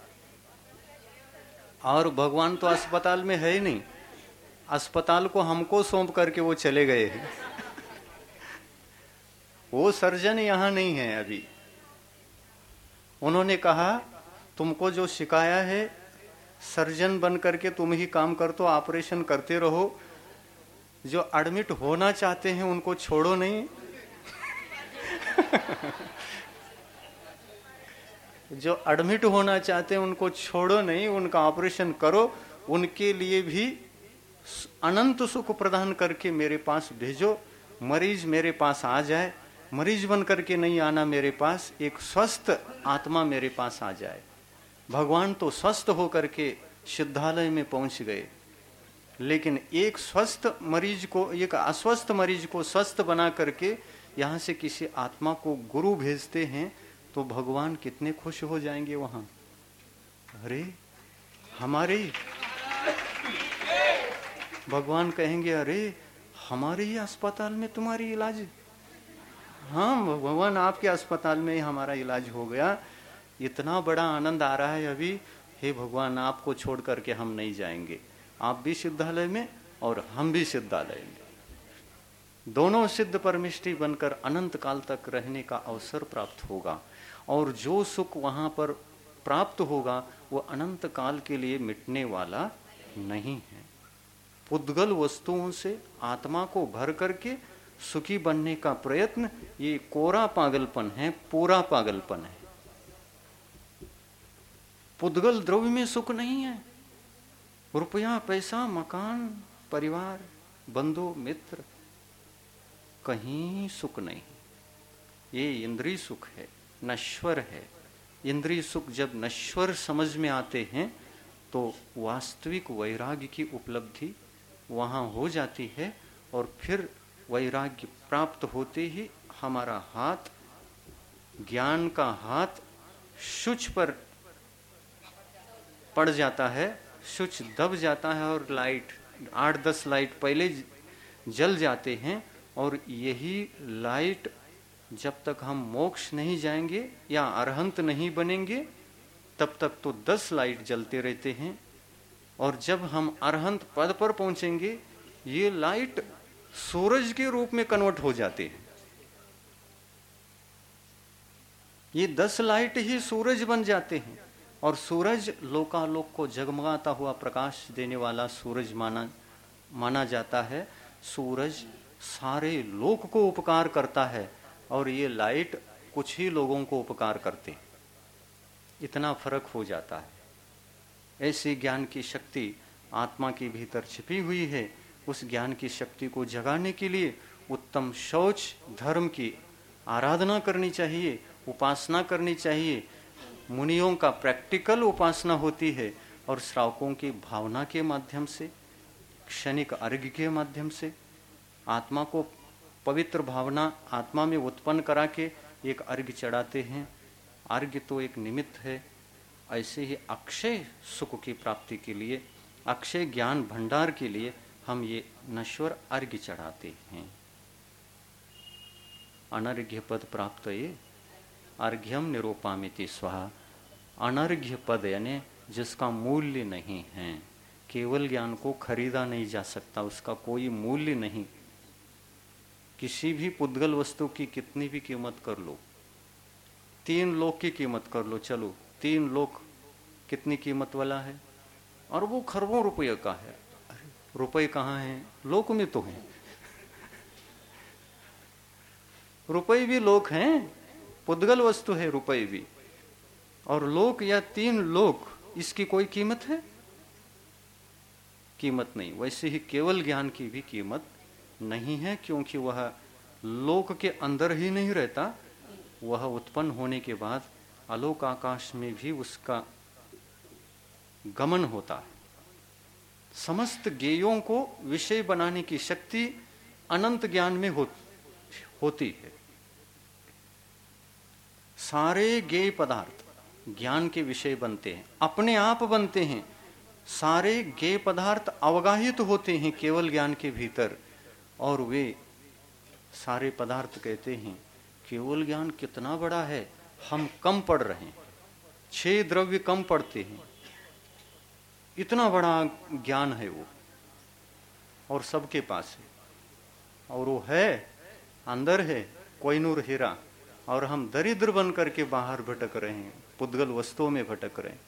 और भगवान तो अस्पताल में है ही नहीं, अस्पताल को हमको सौंप करके वो चले गए हैं। वो सर्जन यहाँ नहीं है अभी। उन्होंने कहा तुमको जो सिखाया है, सर्जन बन करके तुम ही काम कर, तो ऑपरेशन करते रहो। जो एडमिट होना चाहते हैं उनको छोड़ो नहीं। जो एडमिट होना चाहते हैं उनको छोड़ो नहीं, उनका ऑपरेशन करो। उनके लिए भी अनंत सुख प्रदान करके मेरे पास भेजो। मरीज मेरे पास आ जाए, मरीज बन करके नहीं आना मेरे पास, एक स्वस्थ आत्मा मेरे पास आ जाए। भगवान तो स्वस्थ होकर के सिद्धालय में पहुंच गए। लेकिन एक स्वस्थ मरीज को, एक अस्वस्थ मरीज को स्वस्थ बना करके यहाँ से किसी आत्मा को गुरु भेजते हैं तो भगवान कितने खुश हो जाएंगे वहाँ। अरे हमारे भगवान कहेंगे अरे हमारे ही अस्पताल में तुम्हारी इलाज, हाँ भगवान आपके अस्पताल में ही हमारा इलाज हो गया, इतना बड़ा आनंद आ रहा है अभी। हे भगवान आपको छोड़ करके हम नहीं जाएंगे, आप भी सिद्धालय में और हम भी सिद्धालय में, दोनों सिद्ध परमिष्टि बनकर अनंत काल तक रहने का अवसर प्राप्त होगा। और जो सुख वहाँ पर प्राप्त होगा वो अनंत काल के लिए मिटने वाला नहीं है। पुद्गल वस्तुओं से आत्मा को भर करके सुखी बनने का प्रयत्न ये कोरा पागलपन है, पूरा पागलपन है। पुद्गल द्रव्य में सुख नहीं है, रुपया पैसा मकान परिवार बंधु मित्र कहीं सुख नहीं, ये इंद्रिय सुख है, नश्वर है। इंद्रिय सुख जब नश्वर समझ में आते हैं तो वास्तविक वैराग्य की उपलब्धि वहाँ हो जाती है। और फिर वैराग्य प्राप्त होते ही हमारा हाथ, ज्ञान का हाथ शुच पर पड़ जाता है, शुच दब जाता है और लाइट 8-10 लाइट पहले जल जाते हैं। और यही लाइट जब तक हम मोक्ष नहीं जाएंगे या अरहंत नहीं बनेंगे तब तक तो 10 लाइट जलते रहते हैं। और जब हम अरहंत पद पर पहुंचेंगे ये लाइट सूरज के रूप में कन्वर्ट हो जाते हैं। ये 10 लाइट ही सूरज बन जाते हैं। और सूरज लोकालोक को जगमगाता हुआ प्रकाश देने वाला सूरज माना जाता है। सूरज सारे लोक को उपकार करता है और ये लाइट कुछ ही लोगों को उपकार करते, इतना फर्क हो जाता है। ऐसी ज्ञान की शक्ति आत्मा के भीतर छिपी हुई है। उस ज्ञान की शक्ति को जगाने के लिए उत्तम शौच धर्म की आराधना करनी चाहिए, उपासना करनी चाहिए। मुनियों का प्रैक्टिकल उपासना होती है और श्रावकों की भावना के माध्यम से, क्षणिक अर्घ्य के माध्यम से आत्मा को पवित्र भावना आत्मा में उत्पन्न करा के एक अर्घ्य चढ़ाते हैं। अर्घ्य तो एक निमित्त है। ऐसे ही अक्षय सुख की प्राप्ति के लिए, अक्षय ज्ञान भंडार के लिए हम ये नश्वर अर्घ्य चढ़ाते हैं। अनर्घ्य पद प्राप्त ये अर्घ्यम निरूपामिति स्वाहा। अनर्घ्य पद यानी जिसका मूल्य नहीं है, केवल ज्ञान को खरीदा नहीं जा सकता, उसका कोई मूल्य नहीं। किसी भी पुद्गल वस्तु की कितनी भी कीमत कर लो, 3 लोक की कीमत कर लो, चलो 3 लोक कितनी कीमत वाला है और वो खरबों रुपये का है। रुपए कहाँ हैं? लोक में तो हैं। रुपए भी लोक हैं, पुद्गल वस्तु है रुपए भी। और लोक या 3 लोक, इसकी कोई कीमत है? कीमत नहीं। वैसे ही केवल ज्ञान की भी कीमत नहीं है, क्योंकि वह लोक के अंदर ही नहीं रहता, वह उत्पन्न होने के बाद आलोक आकाश में भी उसका गमन होता है। समस्त गेयों को विषय बनाने की शक्ति अनंत ज्ञान में होती है। सारे गेय पदार्थ ज्ञान के विषय बनते हैं, अपने आप बनते हैं। सारे गेय पदार्थ अवगाहित होते हैं केवल ज्ञान के भीतर। और वे सारे पदार्थ कहते हैं केवल ज्ञान कितना बड़ा है, हम कम पढ़ रहे हैं, 6 द्रव्य कम पढ़ते हैं, इतना बड़ा ज्ञान है वो और सबके पास है। और वो है, अंदर है कोहिनूर हीरा, और हम दरिद्र बन करके बाहर भटक रहे हैं, पुद्गल वस्तुओं में भटक रहे हैं।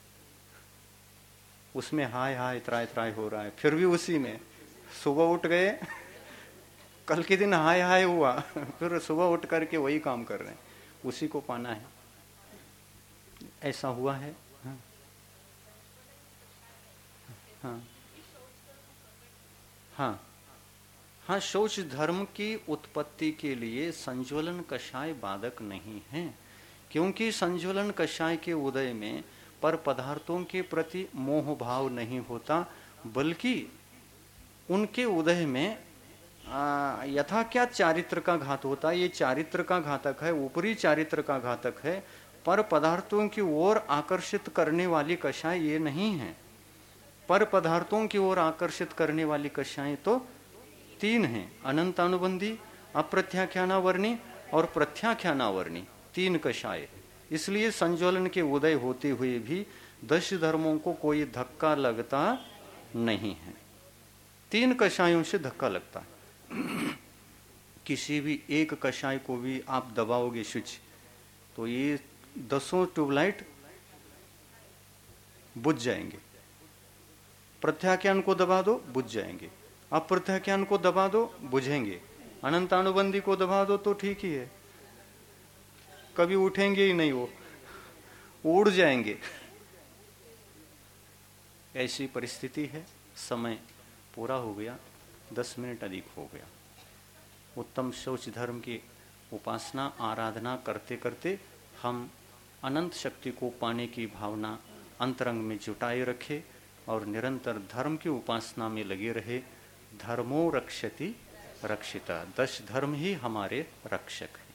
उसमें हाय हाय त्राय त्राय हो रहा है, फिर भी उसी में। सुबह उठ गए, कल के दिन हाय हाय हुआ, फिर सुबह उठ करके वही काम कर रहे हैं, उसी को पाना है। ऐसा हुआ है। हाँ हाँ हाँ हाँ। शौच धर्म की उत्पत्ति के लिए संज्वलन कषाय बाधक नहीं है, क्योंकि संज्वलन कषाय के उदय में पर पदार्थों के प्रति मोह भाव नहीं होता, बल्कि उनके उदय में यथा क्या चारित्र का घात होता है, ये चारित्र का घातक है, ऊपरी चारित्र का घातक है, पर पदार्थों की ओर आकर्षित करने वाली कषाय ये नहीं है। पर पदार्थों की ओर आकर्षित करने वाली कषाएं तो तीन हैं, अनंतानुबंधी, अप्रत्याख्यानावर्णी और प्रत्याख्यानावर्णी, तीन कषाय। इसलिए संज्वलन के उदय होते हुए भी 10 धर्मों को कोई धक्का लगता नहीं है। तीन कषायों से धक्का लगता है। किसी भी एक कषाय को भी आप दबाओगे स्विच तो ये 10 ट्यूबलाइट बुझ जाएंगे। प्रत्याख्यान को दबा दो बुझ जाएंगे, अप्रत्याख्यान को दबा दो बुझेंगे, अनंतानुबंधी को दबा दो तो ठीक ही है, कभी उठेंगे ही नहीं, वो उड़ जाएंगे। ऐसी परिस्थिति है। समय पूरा हो गया, 10 मिनट अधिक हो गया। उत्तम शौच धर्म की उपासना आराधना करते करते हम अनंत शक्ति को पाने की भावना अंतरंग में जुटाए रखे और निरंतर धर्म की उपासना में लगे रहे। धर्मो रक्षति रक्षिता, 10 धर्म ही हमारे रक्षक।